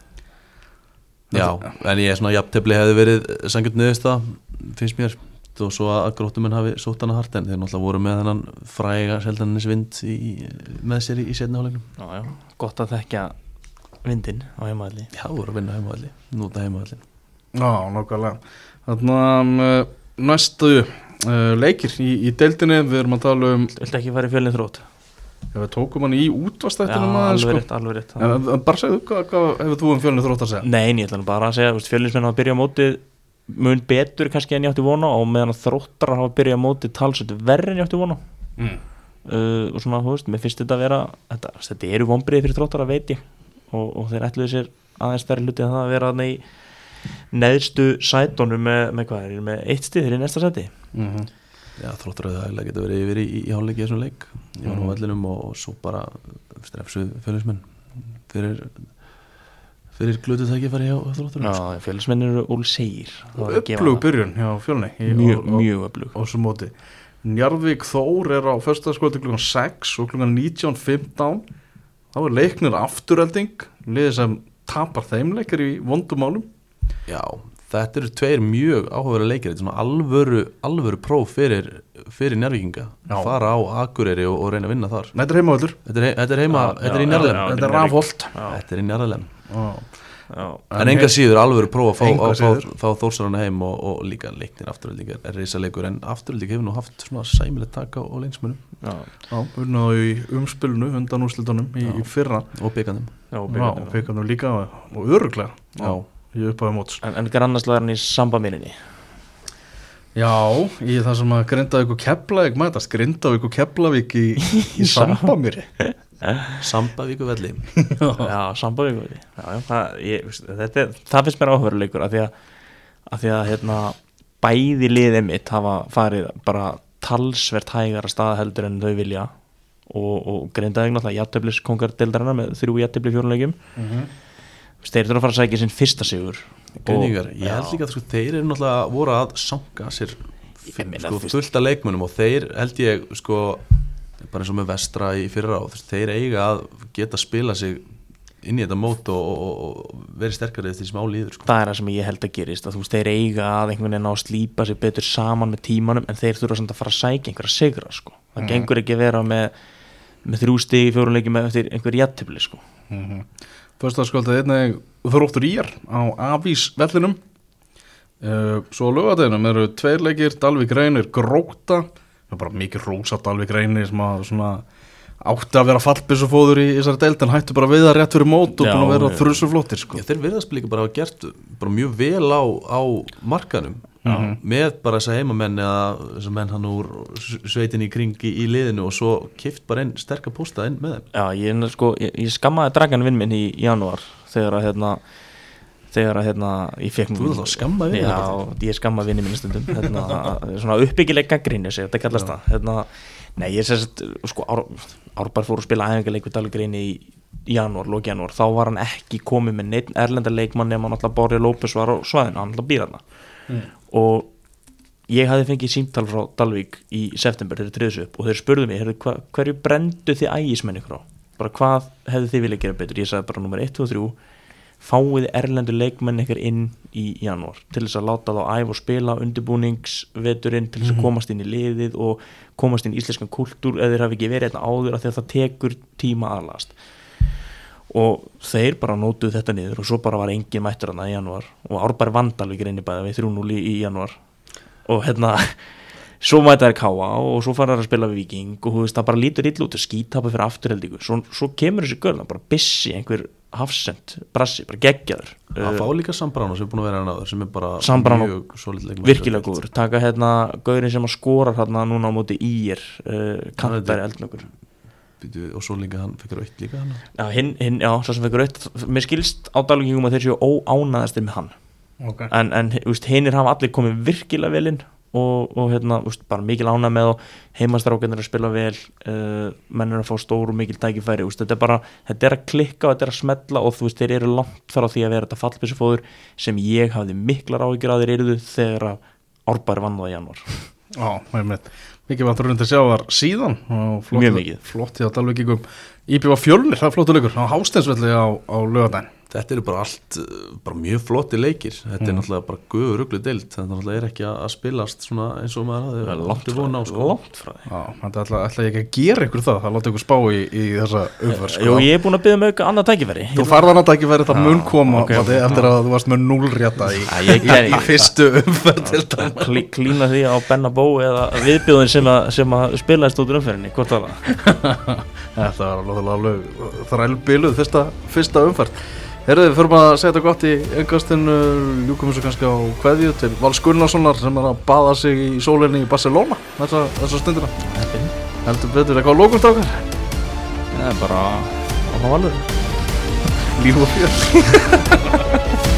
Já, en ég er svona jafntefli hefði verið sangjörn niðurst það, finnst mér, og svo að gróttumenn hafi sótt hana hart, en þeir náttúrulega voru með þennan fræga seldaninnis vind í, með sér í, í seinni hálfleiknum. Já, já, gott að þekka vindinn á heimavalli. Já, voru að vinna heimavalli, núta heimavalli. Já, nákvæmlega. Þannig að um, næstu uh, leikir í, í deildinni, við erum að tala um... Viltu ekki fara í Fjölnir Þrótt? Já, við tókum hann í útvastættinum Já, aðeins, alveg sko. rétt, alveg rétt. En, en bara segðu, hvað, hvað hefur þú um Fjölnir Þrótt að segja? Nei, ég ætla nú bara að segja, Fjölnismenn hafa byrjað á mótið mun betur kannski en ég átti vona og meðan að Þróttarar hafa byrjað á móti talsveit verri en ég átti vona mm. uh, og svona, þú veist, mér finnst þetta að vera þetta, þetta eru vonbrigði fyrir Þróttarar, veit ég og, og þeir ætluðu sér aðeins stærri hluti að það að vera þarna í neðstu sætunum með, með hvað er, með eitt stið þeir í næsta sæti Mm-hmm. Já, Þróttaröðu það geta verið yfir í, í, í hálfleiki í þessum leik, ég var nú vellinum og, og svo bara strefsuð Fjölnismenn fyrir fyrir glötuð það ekki að fara hjá Þróttaröðu. Já, Fjölnismenn eru ólsegir Upplug byrjun hjá Fjölni í- mjög, og- og- mjög öflug á þessu móti. Njarðvík Þór er á föstudagskvöldi klukkan sex og klukkan nítján fimmtán þá er leiknir afturhelding, liðið sem tapar þeim leikir í vondumálum. Já, þetta eru tveir mjög áhugaverða leikir, þetta er svona alvöru, alvöru próf fyrir, fyrir Njarðvíkinga, Já. fara á Akureyri og, og reyna að vinna þar. Þetta er heimavöldur, Þetta er, þetta er heima, Já, þetta er í já, Njarðlem, já, þetta er rafholt. þetta er í Njarðlem. Já, En enga síður alvöru próf að fá, Engu að að fá, síður. fá Þórsarana heim og, og líka leiknir afturölding er, er reisalegur, en afturölding hefur nú haft svona sæmilegt taka á, á lengsmunum já, Já, unnaðu í umspilinu undan úrslitunum í, í fyrra. og byggandum. já, Já, byggðum. og fekkanum líka og öruglega. Já. Í upphafi móts. En, en grannaslæðarinn í sambamirinni Já, í það sem að Grindavík og Keflavík mætast, Grindavík og Keflavík í, í Sambamýri. Sambavíku velli. Já, sambamirinni já, já, það, ég, veist, þetta, er- það finnst mér áhugaverleikur af því að, að, því að hérna, bæði liðið mitt hafa farið bara talsvert hægara staða heldur en þau vilja og, og Grindavík náttúrulega jafnteflis kongar deildarinnar með þrjú jafntefli fjórleikjum Mhm. þeir þurfa að fara að sækja sinn fyrsta sigur Greiningar, Og- ég held já. líka að sko, þeir eru náttúrulega voru að sanga sér Ég meina, sko, fyrst- fullt af leikmunum og þeir held ég sko, bara eins og með Vestra í fyrra á, þeir eiga að geta spila sig inn í þetta mót og, og, og verið sterkari eftir smá líður sko. það er það sem ég held að gerist að þú veist, þeir eiga að einhvern veginn á að slípa sig betur saman með tímanum en þeir þurfa samt að fara að sækja einhverja sigra sko. það Mhm. gengur ekki að vera með, með þrjú stig í fjóruleiki með eftir einhver jafntefli sko. Mm-hmm. Föstudagskvöldið einnig Þróttur í er á Avís vellinum. uh, Svo á laugardeginum eru tveir leikir, Dalvík Reynir Gróta, það er bara mikið rósa Dalvík Reynir sem að svona átti að vera fallbyssufóður í þessari deild en hættu bara við það rétt fyrir mót og Já, búin að vera já. þrjusu flottir sko. Já, þeir verðast líka bara að hafa gert bara mjög vel á, á markanum með bara þessa heimamenn eða þessa menn hann úr sveitinni í kring í, í liðinu og svo kift bara einn sterkar pósta inn með þeim. Já, ég, sko, ég, ég skammaði dragan vinn minn í janúar þegar að hérna þegar að hérna ég fekk Þú ert alltaf að skamma vininn Já, ég skammaði vinni mínu stundum hérna, svona uppbyggileg gagnrýni sig, þetta kallast það hérna, nei, ég sérst sko, Ár, Árbær fór að spila æfingarleik við Dalvík Reyni í janúar, lók janúar, þá var hann ekki komið með neitt erlenda leikmann nema náttúrulega Bárður López var á svæðinu, hann náttúrulega býr þarna Mm. og ég hafði fengið símtal frá Dalvík í september þegar þeir triðs upp og þeir spurðu mig, heyrðu, hva, hverju brendu þið ægismenn ykkur á, bara hvað hefðu þið viljað gera betur, ég sagði bara nummer eitt og þrjú fáið erlendu leikmenn ykkur inn í janúar til þess að láta þá æfa og spila undirbúningsveturinn til þess að komast inn í liðið og komast inn í íslenskan kultúr eða þeir hafi ekki verið eitthvað áður af því að það tekur tíma aðlast og þeir bara nótuðu þetta niður og svo bara var engin mættur hana í janúar og Árbær Vandalvík reynir bæða við þrjú núll í, í janúar og hérna svo mæta þær káa og svo fara þær að spila við Víking og þú veist það bara lítur illa út að skítapa fyrir afturheldingu, svo, svo kemur þessi görna bara bissi, einhver hafsend brassi, bara geggjaður Það fá líka Sambrano sem er búin að vera hann áður sem er bara Zambrano, mjög solid leikmaður. virkilega góður, taka hérna gaurin sem að skorar hérna núna á móti ír uh, kantari eldnökur Býtu, og svo líka hann fekk rautt líka hann já, hinn, hinn, já, svo sem fekk raut mér skilst á Dalvíkingum að þeir séu óánaðastir með hann Okay. en, en þú veist, hinnir hafa allir komið virkilega vel inn og, og hérna, úst, bara mikil ánægð með og heimastrákarnir að spila vel uh, menn er að fá stór og mikil tækifæri, úst, þetta er bara, þetta er að klikka og þetta er að smetla og þú veist, þeir eru langt þar á því að vera þetta fallbyssufóður sem ég hafði miklar áhyggjur að þeir eruðu þegar að Árbær vann það í janúar. Já, með mikið vantur undir sjávar síðan og flott, mjög mikið flott í að Dalvíkingum í B V Fjölnir, það er flottur leikur á Hásteinsvelli á, á laugardaginn. Þetta eru bara allt, bara mjög flotti leikir. Þetta mm. er náttúrulega bara guður ruglu deild. Þetta náttúrulega er ekki að, að spilast svona eins og maður það er langt frá því. Sko. Langt frá því. Já, þetta ætla, ætla ég ekki að gera ykkur það, það láta ykkur spá í, í þessa umferð. Sko. Jú, ég er búin að biðja með auka annað tækifæri. Þú farð annað tækifæri, það mun koma okay, okay, eftir að þú varst með núlrétta í, ja, í, í fyrstu umferð til dæmis. Klí, klína því á Benna Bó eða viðbjóðin sem að, sem að spilaðist út úr umferðinni, hvort var það? Þetta var alveg þrælbiluð fyrsta, fyrsta umferð. Herðu, við förum að segja þetta gott í engastinu, ljúkum þessu kannski á kveðju til Vals Gunnarssonar sem er að baða sig í sólinni í Barcelona þessa, þessa stundina. Heldur betur, eitthvað á lókum strákar? Það er bara á valur. Líf og fjör.